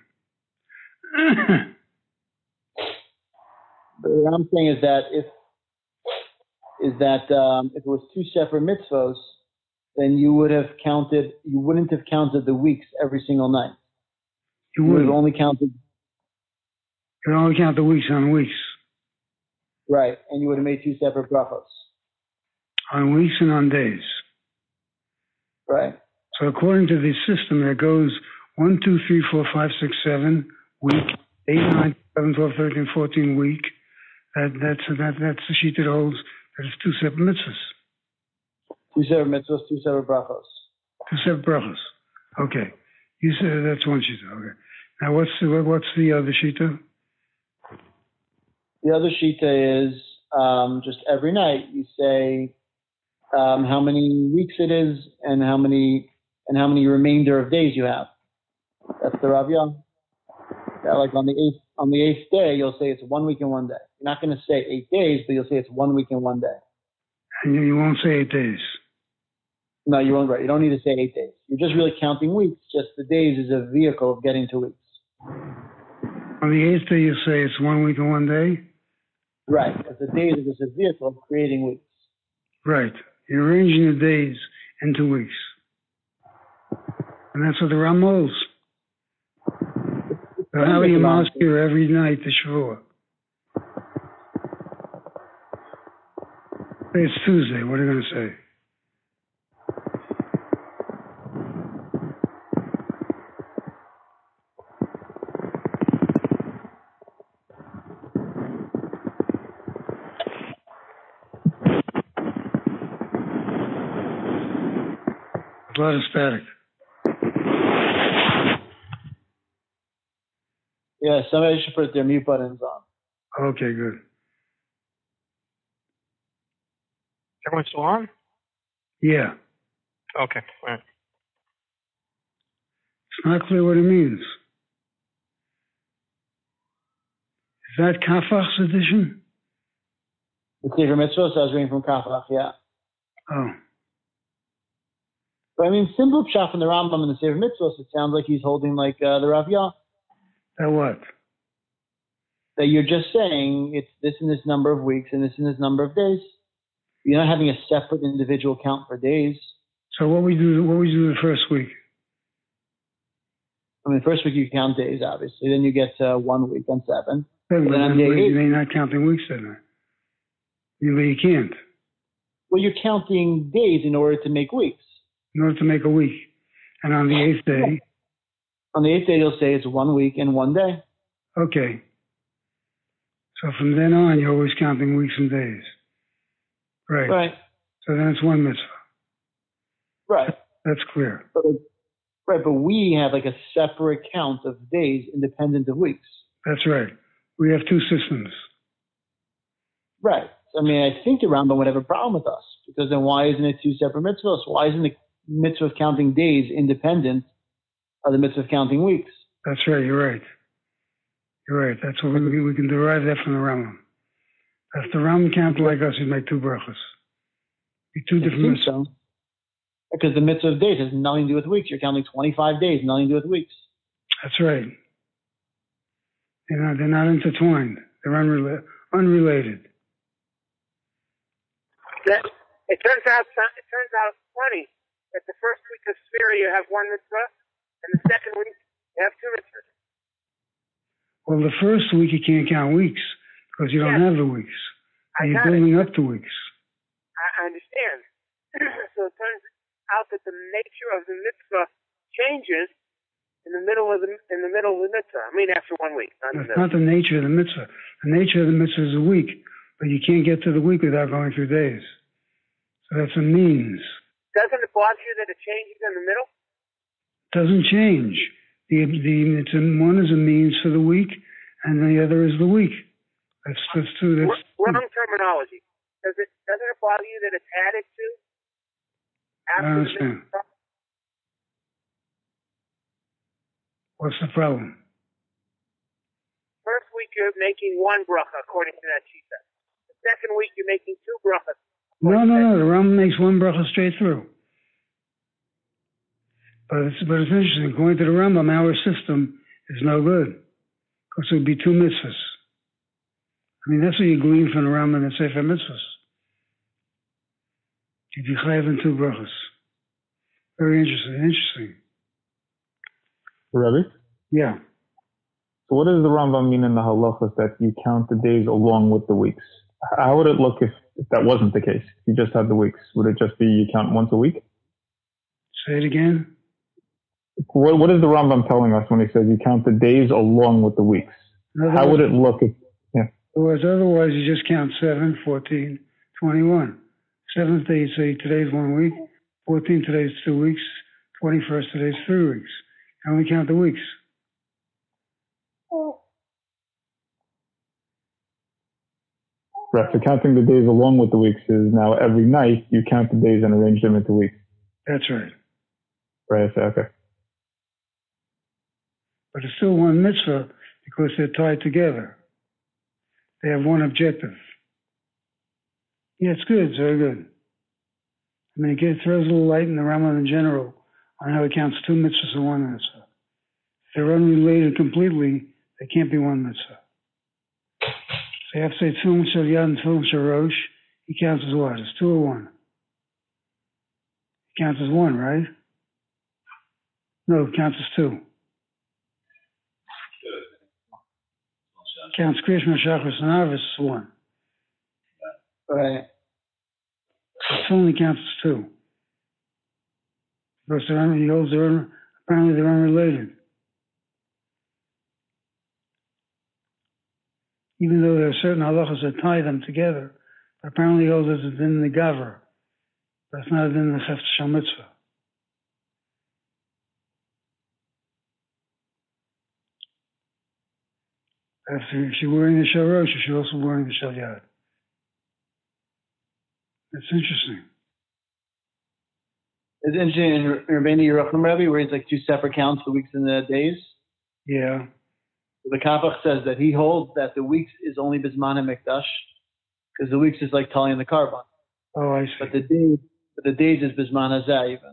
But what I'm saying is that if is that um, if it was two separate mitzvos, then you would have counted. You wouldn't have counted the weeks every single night. You, you would would have only counted. You would only count the weeks on weeks. Right, and you would have made two separate brachos. On weeks and on days. Right. So according to the system, that goes one, two, three, four, five, six, seven week, eight, nine, eleven, twelve, thirteen, fourteen week. That, that's, that, that's the sheet that holds that it's two separate mitzvahs. Two separate mitzvahs, two separate brachos. Two separate brachos. Okay. You said that's one shita. Okay. Now what's the, what's the other shita? The other shita is um, just every night you say um, how many weeks it is and how many and how many remainder of days you have. That's the Rav Young. Yeah, like on the eighth on the eighth day, you'll say it's one week and one day. You're not going to say eight days, but you'll say it's one week and one day. And you, you won't say eight days. No, you won't. Right. You don't need to say eight days. You're just really counting weeks. Just the days is a vehicle of getting to weeks. On the eighth day, you say it's one week and one day. Right. But the days is just a vehicle of creating weeks. Right. You're arranging the days into weeks, and that's what the Ram holds. So how do you mask here every night the Shavuot? Say it's Tuesday. What are you going to say? A lot of static. Yeah, somebody should put their mute buttons on. Okay, good. Everyone still on? Yeah. Okay. All right. It's not clear what it means. Is that Kafach's edition? The Sefer Mitzvot, so I was reading from Kafach, yeah. Oh. But I mean, simple pshat from the Rambam and the Sefer Mitzvot, it sounds like he's holding like uh, the Rav Yah. That what? That you're just saying it's this and this number of weeks and this and this number of days. You're not having a separate individual count for days. So what we do? What we do the first week? I mean, the first week you count days, obviously. Then you get uh, one week on seven. Yeah, but then on then day eight, you're not counting weeks then. You, you can't. Well, you're counting days in order to make weeks. In order to make a week, and on the eighth day. On the eighth day, you'll say it's one week and one day. Okay. So from then on, you're always counting weeks and days. Right. Right. So then it's one mitzvah. Right. That's clear. But, right, but we have like a separate count of days independent of weeks. That's right. We have two systems. Right. I mean, I think the Rambam would have a problem with us, because then why isn't it two separate mitzvahs? Why isn't the mitzvah of counting days independent of the mitzvah of counting weeks? That's right. You're right. You're right. That's what we, we can derive that from the Rambam. If the Rambam counted like us, he'd make two brachas. Be two different mitzvahs. So. Because the mitzvah of days has nothing to do with weeks. You're counting twenty-five days, nothing to do with weeks. That's right. They're not, they're not intertwined. They're unrela- unrelated. That, it turns out it turns out funny that the first week of Sphira you have one mitzvah, and the second week you have two mitzvahs. Well, the first week you can't count weeks because you don't yes. have the weeks. I You're got building it. up to weeks. I, I understand. So it turns out that the nature of the mitzvah changes in the middle of the in the middle of the mitzvah. I mean, after one week. Not That's the not the nature of the mitzvah. The nature of the mitzvah is a week, but you can't get to the week without going through days. So that's a means. Doesn't it bother you that it changes in the middle? Doesn't change. The the it's a, one is a means for the week, and the other is the week. That's that's two. That's Wrong terminology. Does it doesn't it bother you that it's added to? I don't understand. What's the problem? First week you're making one bracha according to that shita. The second week you're making two brachas. No, no, no. The Rambam makes one bracha straight through. But it's but it's interesting. According to the Rambam, our system is no good because it would be two mitzvahs. I mean, that's what you glean from the Rambam and Sefer Mitzvahs. You'd be chayav in two brachas. Very interesting. Interesting. Rebbe? Yeah. So what does the Rambam mean in the halachas that you count the days along with the weeks? How would it look if, if that wasn't the case? If you just had the weeks, would it just be you count once a week? Say it again. What, what is the Rambam telling us when he says you count the days along with the weeks? How would it look if, yeah. Otherwise, otherwise, you just count seven, fourteen, twenty-one. Seventh day, you say today's one week. fourteen, today's two weeks. twenty-first, today's three weeks. You only count the weeks. Right, so counting the days along with the weeks is now every night you count the days and arrange them into weeks. That's right. Right, okay. But it's still one mitzvah because they're tied together. They have one objective. Yeah, it's good. It's very good. I mean, it gets, throws a little light in the Rambam in general on how it counts two mitzvahs in one mitzvah. If they're unrelated completely, they can't be one mitzvah. So you have to say Tefillin Shel Yad and Tefillin Shel Rosh. He counts as what? It's two or one? He counts as one, right? No, it counts as two. Counts Krishma, Shachris, and Arvis as one. Right. It only counts as two. Because they're, he holds they're, apparently they're unrelated. Even though there are certain halachas that tie them together, but apparently he holds it's in the Gaver. That's not in the Hefta Shel Mitzvah. After, if you're wearing the Shel Rosh, you should also be wearing the Shel Yad. That's interesting. It's interesting in Rabbeinu Yerucham Rebbe, where he's like two separate counts, the weeks and the days. Yeah. The Kapach says that he holds that the weeks is only Bisman and Mikdash, because the weeks is like Tali and the Karban. Oh, I see. But the days, but the days is Bisman Hazeh even.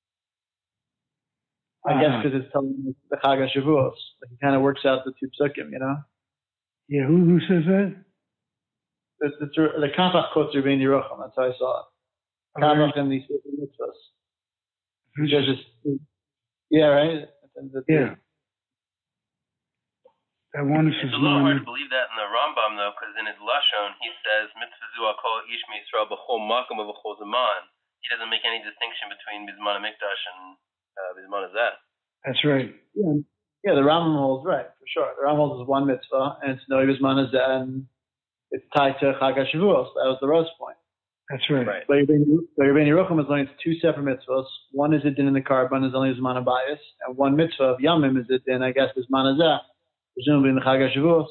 I uh-huh. guess because it's telling the Chag HaShavuos. Like it kind of works out the two psukim, you know? Yeah, who, who says that? The, the, the Kapach quotes Rabbeinu Yerucham, that's how I saw it. Oh, Kapach right. And these mitzvahs. Just, yeah, right? The, yeah. That one is it's a little hard to believe that in the Rambam, though, because in his Lashon, he says, Mitzvah zu kol ish miYisrael b'chol makom v'chol zaman. He doesn't make any distinction between Bizman HaMikdash and uh, Bizman Hazeh. That's right. Yeah. yeah, the Rambam holds right, for sure. The Rambam holds is one mitzvah, and it's no Bizman Hazeh, and it's tied to Chag HaShavuos. That was the Rose point. That's right. right. But Rabbeinu Yerucham is only two separate mitzvahs. One is a din in the Karban, is only Bizman HaBayis, and one mitzvah of Yamim is a din, I guess, Bizman Hazeh. Presumably in the Chag HaShavuos.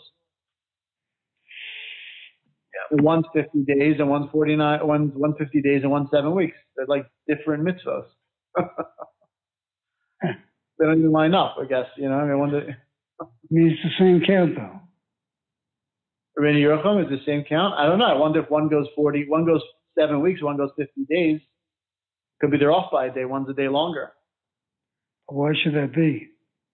Yeah. One's fifty days and one's forty-nine, one's one hundred fifty days and one's seven weeks. They're like different mitzvahs. They don't even line up, I guess. You know, I mean, wonder. I mean, it's the same count, though. Rabbeinu Yerucham is the same count? I don't know. I wonder if one goes forty, one goes seven weeks, one goes fifty days. Could be they're off by a day, one's a day longer. Why should that be?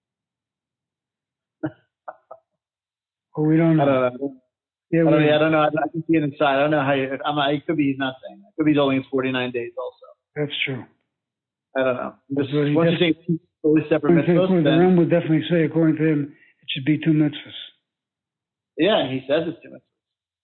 Well, we don't know. I don't know. Yeah, I don't, we, I don't know. I can see it inside. I don't know how you, I'm, it could be nothing. It could be only forty-nine days also. That's true. I don't know. Just, well, once you say two totally separate mitzvahs, the then... Ram would definitely say, according to him, it should be two mitzvahs. Yeah, he says it's two mitzvahs.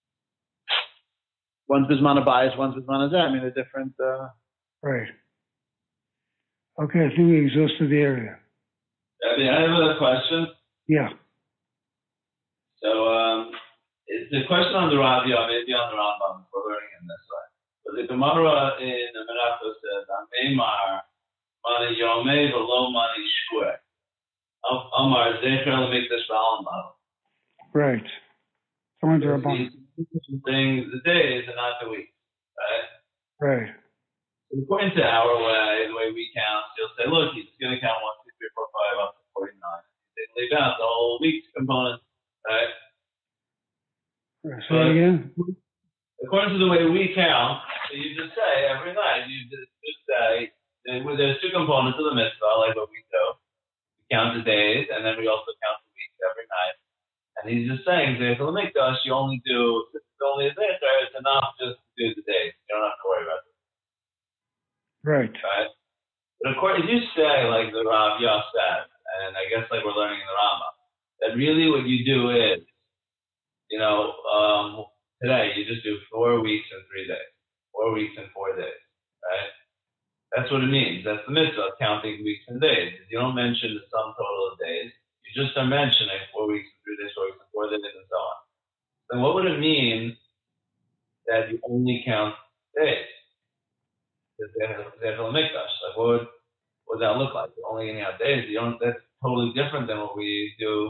One's Bizman HaBayis, one's Bizman Hazeh. I mean, they're different... Uh... Right. Okay, I think we exhausted the area. I mean, I have another question. Yeah. So, um, it's the question on the Rav, yeah, maybe on the Rambam, we're learning in this way. But the Gemara in the Menachos says, Amar, Mani Yomei, V'lo Mani Shkueh. Amar, Zecher L'Mikdash V'Alam. Right. Someone's Rabban. Things, the days and not the weeks, right? Right. According to our way, the way we count, you'll say, look, he's going to count one, two, three, four, five, up to forty-nine. They leave out the whole week's component. Right. Say it again. According to the way we count, so you just say every night, you just, just say, there's two components of the mitzvah, like what we do. We count the days, and then we also count the weeks every night. And he's just saying, for the mikdash, you only do, it's only a day, it's enough just to do the days. You don't have to worry about it. Right. Right? But of course, if you say, like the Rav Yah said, and I guess like we're learning in the Rambam, that really what you do is, you know, um, today you just do four weeks and three days, four weeks and four days, right? That's what it means. That's the mitzvah, counting weeks and days. You don't mention the sum total of days. You just are mentioning four weeks and three days, four weeks and four what would it mean that you only count days? Like, what would, what would that look like? You're only going to have days. You don't. That's totally different than what we do.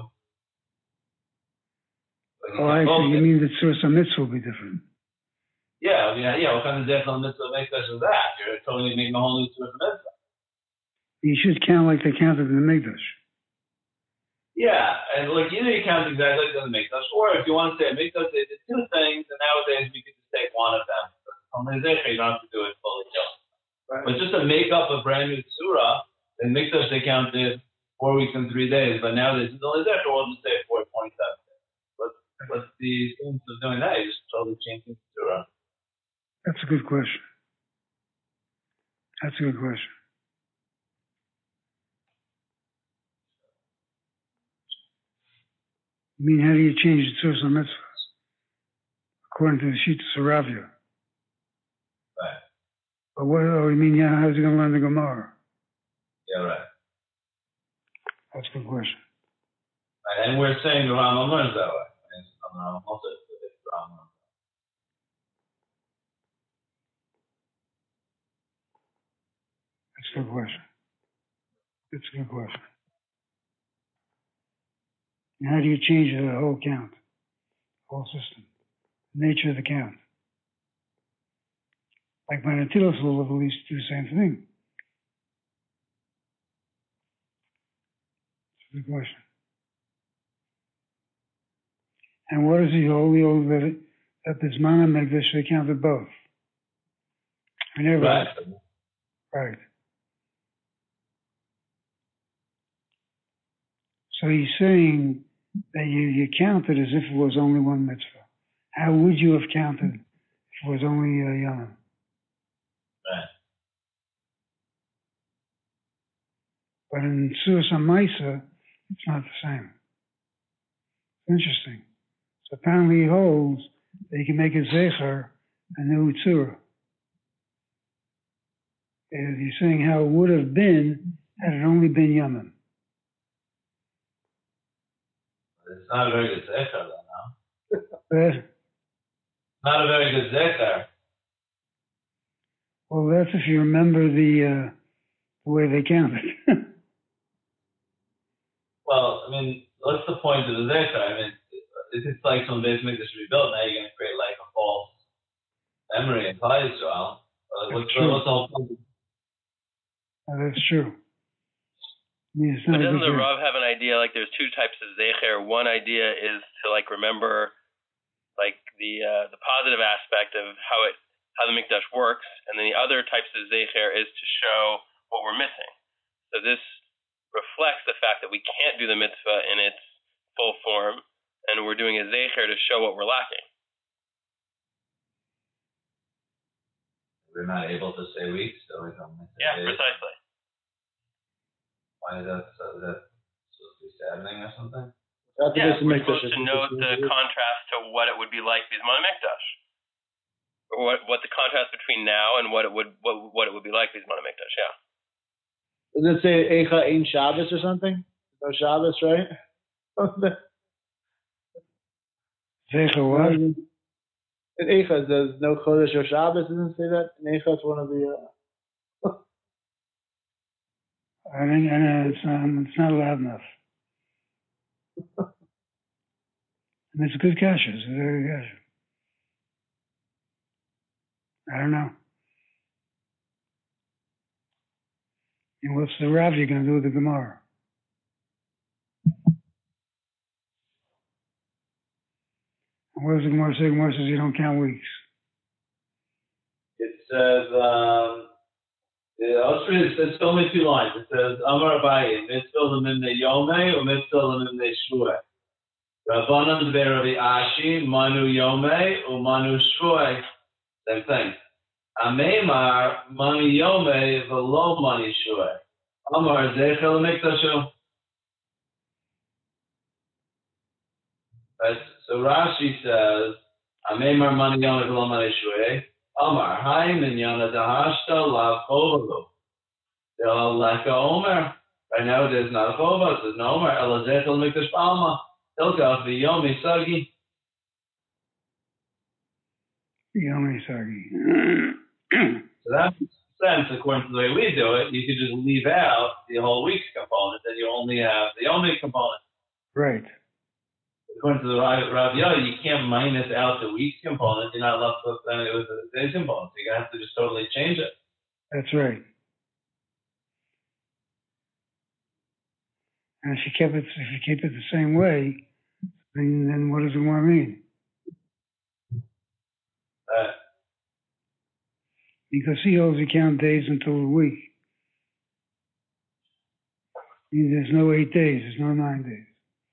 Oh, I see. You mean that Surah Mitzvah will be different? Yeah, yeah, yeah. What kind of Zechel Mitzvah Mikdash is that? You're totally making a whole new Surah Mitzvah. You should count like they counted in the Mikdash. Yeah, and like either you count exactly like in the Mikdash, or if you want to say Mikdash, they did two things, and nowadays we could just take one of them. Only Zechel, you don't have to do it fully. Right. But just to make up a brand new Surah, in Mikdash they counted four weeks and three days, but nowadays it's only Zechel, we'll just say four twenty-seven days. What's, what's the sense of doing that? You just totally changing the Surah. That's a good question. That's a good question. I mean, how do you change the Surah Mitzvahs? According to the Shita Saravia. Right. But what, oh, you mean, yeah, how's he going to learn the Gemara? Yeah, right. That's a good question. Right. And we're saying the Rambam learns that way. And Rambam also it's the Rambam. That's a good question. That's a good question. And how do you change the whole count, the whole system, the nature of the count? Like by Natilos will at least do the same thing. It's a good question. And what is the holy old that that this Mana Megdash they counted both? I never. Right. Right. So he's saying that you, you counted as if it was only one mitzvah. How would you have counted if it was only a uh, Yom? Right. But in Surah Maisa, it's not the same. Interesting. So apparently he holds that you can make a Zecher a new Tzura. He's saying how it would have been had it only been Yomim. It's not a very good Zecher, though, no? But, not a very good Zecher. Well, that's if you remember the, uh, the way they counted. Well, I mean, what's the point of the Zecher? I mean, if it's like some base Mikdash rebuilt, now you're going to create like a false memory in Klal Yisrael. Uh, what's, the, what's the whole point? Oh, that's true. I mean, but doesn't the Rav have an idea, like there's two types of Zecher? One idea is to like remember like the uh, the positive aspect of how it how the Mikdash works, and then the other types of Zecher is to show what we're missing. So this reflects the fact that we can't do the mitzvah in its full form, and we're doing a Zecher to show what we're lacking. We're not able to say weeks, so we don't miss Yeah, days. Precisely. Why is that, so is that supposed to be saddening or something? Yeah, we're supposed to note the contrast to what it would be like Bisman Mikdash. Or what, what the contrast between now and what it would what, what it would be like Bisman Mikdash, yeah. Does it say Eicha Ein Shabbos or something? No Shabbos, right? Eicha what? In Eicha, there's no Chodesh or Shabbos, doesn't it say that? In Eicha, it's one of the... Uh... I think I know it's not, it's not loud enough. And it's a good kasha. It's a very good kasha. I don't know. And what's the Rav you're going to do with the Gemara? And what does the Gemara say? The Gemara says you don't count weeks. It says, um, It's, it's only two lines. It says, Amar Abaye, Mitzvah l'mimne yomei, or Mitzvah l'mimne shvuei. Rabbanan be'Ravi Ashi, Manu yomei, or Manu shvuei. Same thing. Ameimar, Manu yomei, v'lo Manu shvuei. Amar Zecher l'mikdashu. Right, so Rashi says, Ameimar, Manu yomei, v'lo Manu shvuei. Amar, hi minyana dahashta la chovalu. They'll like a Omer. Right now there's not a chova, there's no Omer. Elazetel mikdash palma. Ilkaf v'yomi sagi. Yom Sagi. So that makes sense according to the way we do it. You could just leave out the whole week's component, and you only have the Yom component. Right. According to the Rav Yoda, you can't minus out the week's component. You're not left with uh, with the day's component. So you have to just totally change it. That's right. And if you keep it, if you keep it the same way, then, then what does it want to mean? Uh, because he holds you count days until the week. I mean, there's no eight days. There's no nine days.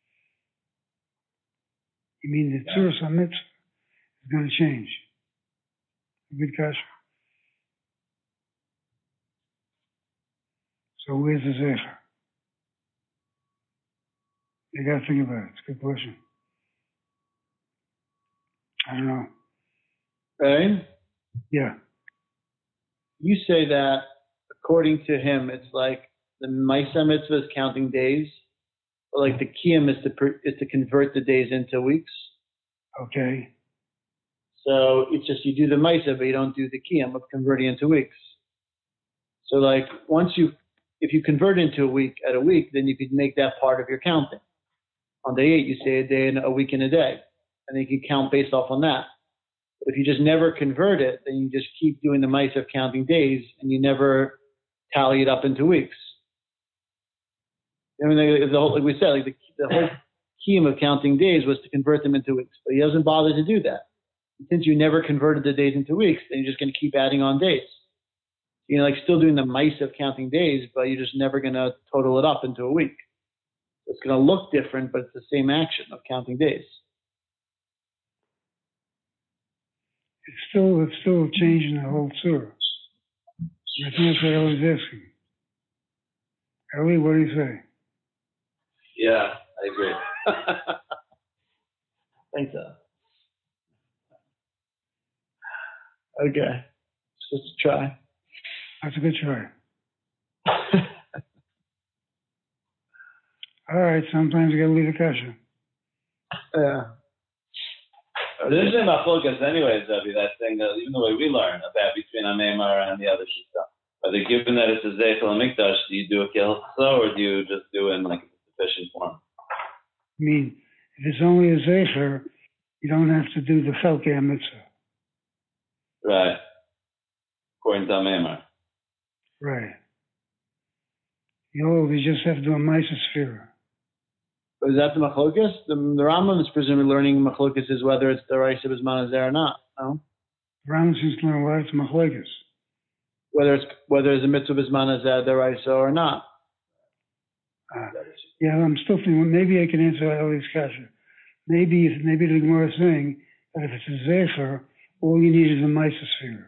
You mean the Tzuras HaMitzvah is going to change? Good question. So where's the Zecher? You got to think about it. It's a good question. I don't know. Right? Yeah. You say that according to him, it's like the Maisa Mitzvah is counting days, or like the Kiyum is to is to convert the days into weeks. Okay. So it's just you do the Maisa, but you don't do the Kiyum of converting into weeks. So like once you, if you convert into a week at a week, then you could make that part of your counting. On day eight, you say a day and a week and a day, and then you can count based off on that. But if you just never convert it, then you just keep doing the mice of counting days, and you never tally it up into weeks. I mean, the whole, like we said, like the, the whole key of counting days was to convert them into weeks, but he doesn't bother to do that. Since you never converted the days into weeks, then you're just going to keep adding on days. You're like still doing the mice of counting days, but you're just never going to total it up into a week. It's going to look different, but it's the same action of counting days. It's still, it's still changing the whole surah. I think that's what I was asking. Ellie, what do you say? Yeah, I agree. Thanks, uh. Okay. Just a try. That's a good try. All right, sometimes you gotta leave a kasha. Yeah. There's in Machlokas anyways, Debbie, that thing that even the way we learn about between Amemar and the other Shita. Are they given that it's a Zeichel Mikdash, do you do a Kilchsa or do you just do it in like a sufficient form? I mean, if it's only a Zeicher, you don't have to do the Chelkei Mitzvah. Right. According to Amemar. Right. You know, you just have to do a Maisa Sphira. Is that the Machlokas? The, the Rambam is presumably learning Machlokas is whether it's the Raisa Bisman is there or not. No? The Rambam seems to learn whether it's Machlokas. Whether it's whether it's a mitzvah Bisman is there the Raisa or not. Uh, yeah, I'm still thinking maybe I can answer Ellie's kasha. Maybe if maybe the Gemara is saying that if it's a Zecher, all you need is a Maisa Sphira.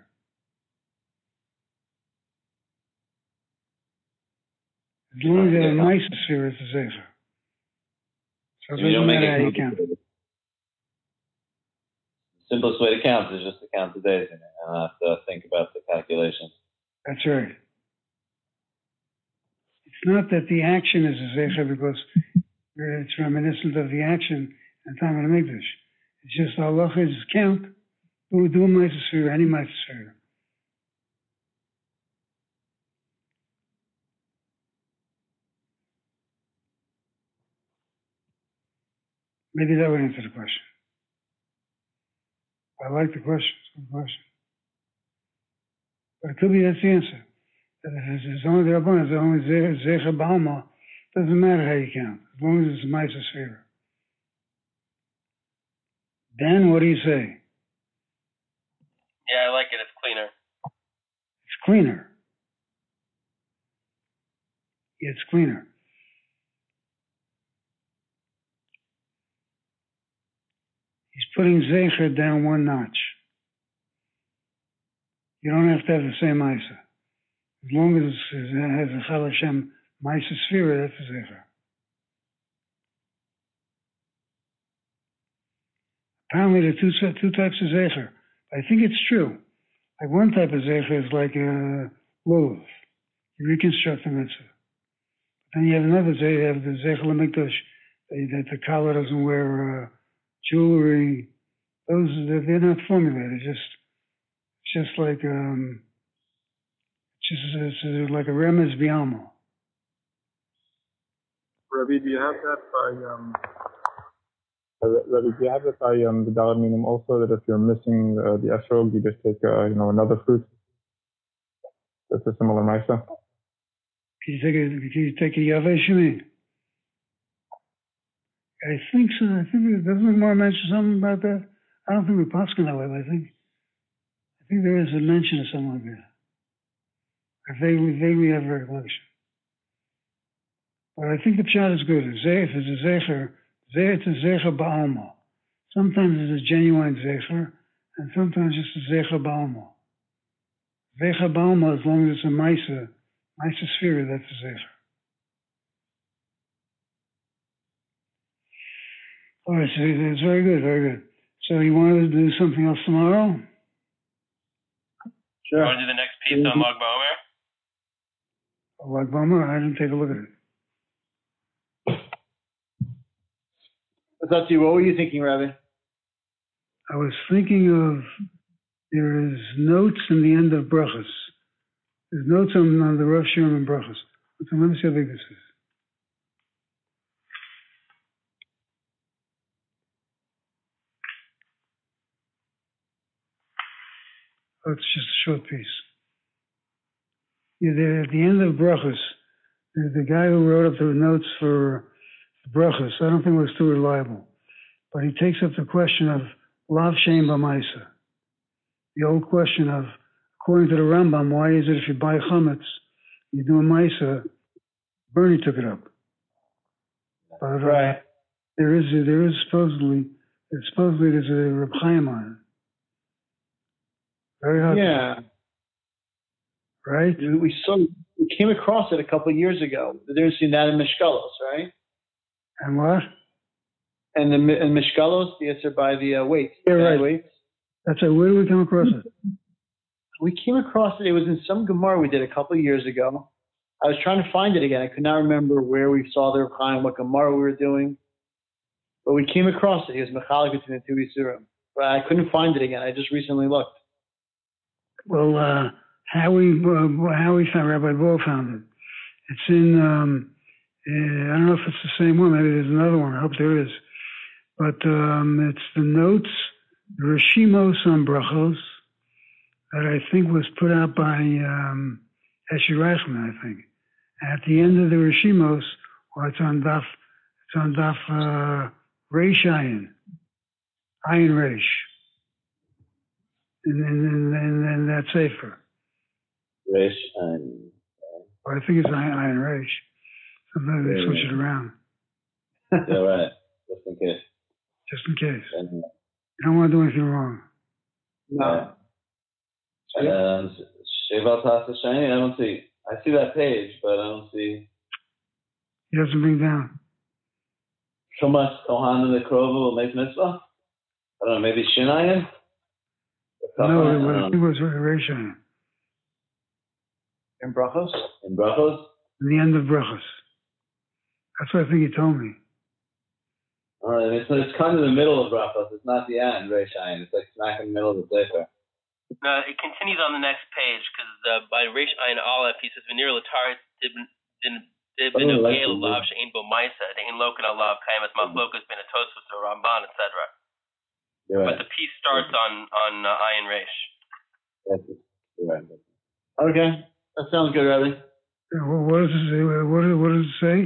As long as you have a Maisa Sphira, it's a Zecher. So it doesn't matter how you count it. The simplest way to count is just to count the days in it and not have to think about the calculations. That's right. It's not that the action is a Zecher because it's reminiscent of the action in the time of the Mikdash. It's just Allah is count. Do, do a Maisa Sphira, any Maisa Sphira. Maybe that would answer the question. I like the question. It's a good question. But it could be that's the answer. That if it's only the Rabban, it's only Zecher B'Alma, doesn't matter how you count, as long as it's a Maisa Sphira. Dan, what do you say? Yeah, I like it. It's cleaner. It's cleaner. Yeah, it's cleaner. He's putting Zecher down one notch. You don't have to have the same Maisa. As long as it has a Chal Hashem Maisa Sphira, that's a Zecher. Apparently there are two, two types of Zecher. I think it's true. Like one type of Zecher is like a Lulav. You reconstruct the mitzvah. Then you have another Zecher, you have the Zecher L'Mikdash, that the Kala doesn't wear uh, jewelry. Those, they're not formulated, just just like um, just it's like a remez bialmo. Rabbi, do you have that by um? Rabbi, do you have it by um the Daled Minim also that if you're missing uh, the esrog, you just take uh, you know another fruit? That's a similar ma'isa. Can you take a can you take a yavesh? You mean? I think so. I think it doesn't Gemara mention something about that. I don't think we paskin that way. But I think I think there is a mention of something like that. I vaguely vaguely have a recollection. But I think the pshat is good. Zeich is a zecher. Zeich is a zecher ba'alma. Sometimes it's a genuine zecher, and sometimes just a zecher ba'alma. Zecher ba'alma, as long as it's a ma'isa, ma'isa sphere, that's a zecher. All right, so it's very good, very good. So you wanted to do something else tomorrow? Sure. You want to do the next piece on Lag BaOmer? Lag BaOmer? I didn't take a look at it. What's up to you? What were you thinking, Rabbi? I was thinking of, there is notes in the end of brachas. There's notes on, on the Rosh Hashanah brachas. So let me see how big this is. Oh, it's just a short piece. Yeah, at the end of brachas, the, the guy who wrote up the notes for brachas, I don't think it was too reliable, but he takes up the question of lav shein b'maisa. The old question of, according to the Rambam, why is it if you buy chametz, you do a maisa? Bernie took it up. But, uh, right. There is a, there is supposedly supposedly there's a Reb Chaim on it. Very hard. Yeah. Right. We saw we came across it a couple of years ago. There's that in Mishkalos, right? And what? And the in Mishkalos, the answer by the uh, weights. Yeah, right. Weights. That's right. Where did we come across it? We came across it. It was in some Gemara we did a couple of years ago. I was trying to find it again. I could not remember where we saw the Reb Chaim, what Gemara we were doing. But we came across it. He was mechalik between the two Yisurim. But I couldn't find it again. I just recently looked. Well, uh, Howie, uh, Howie found, Rabbi Bo found it. It's in, um, uh, I don't know if it's the same one. Maybe there's another one. I hope there is. But um, it's the notes, the Rishimos on Brachos, that I think was put out by um, Eshe Reichman, I think. At the end of the Rishimos, well, it's on Daf, it's on Daf uh, Reish Ayin, Ayin Reish. And then, and then that's safer. Reish Ayin. Well, I think it's Ayin Reish. Sometimes they switch it around. Yeah, right. Just in case. Just in case. And, you don't want to do anything wrong. No. And um, Sheval Tasa Shani, I don't see. I see that page, but I don't see. He doesn't bring down. Shumas Kohan and the Krova will make mitzvah? I don't know, maybe Shinayan? No, it was, it was Reish Ayin. In Brachos? In Brachos? In the end of Brachos. That's what I think he told me. All right, it's, it's kind of the middle of Brachos. It's not the end, Reish Ayin. It's like smack in the middle of the Sefer. No, it continues on the next page because uh, by Reish Ayin Aleph he says Venir Lataris Dibin Ogel Lav Shein Bo Maisa Dein Lokan Alav Kaimas Maflokas Ben Atosus or Ramban, et cetera. Right. But the piece starts on on uh, Ayin Reish. That's right. Okay, that sounds good, Rabbi. What does it say? What, what does it say?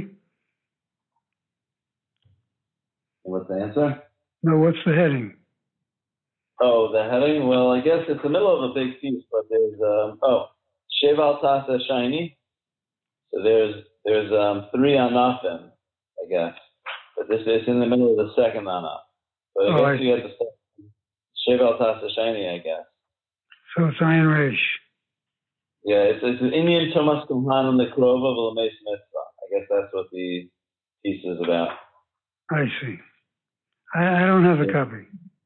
What's the answer? No, what's the heading? Oh, the heading? Well, I guess it's the middle of a big piece, but there's, um, oh, Sheval Tasa Shiny. So there's there's um, three Anafim, I guess. But this is in the middle of the second Anaf. But I oh, guess I you get the Sheval Tasa Shiny, I guess. So it's Ayin Reish. Yeah, it's, it's an Indian Thomas Kumhan and the Krova V'Lameis Mitzvah. I guess that's what the piece is about. I see. I, I don't have a yeah. copy.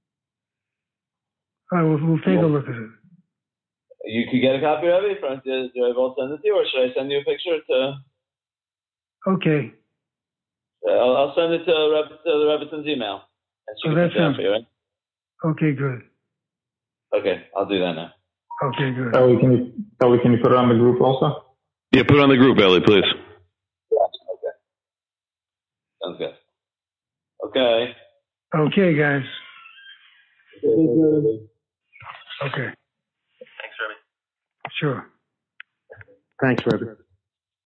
All right, we'll, we'll take well, a look at it. You could get a copy of it? Do, do I both send it to you, or should I send you a picture to... Okay. I'll, I'll send it to, Reb, to the Rebbitzon's email. And oh, that sounds you, right? Okay, good. Okay, I'll do that now. Okay, good. Ellie, can you, Ellie, can you put it on the group also? Yeah, put it on the group, Ellie, please. Okay. Sounds good. Okay. Okay, guys. Okay. Thanks, Rebbe. Sure. Thanks, Rebbe.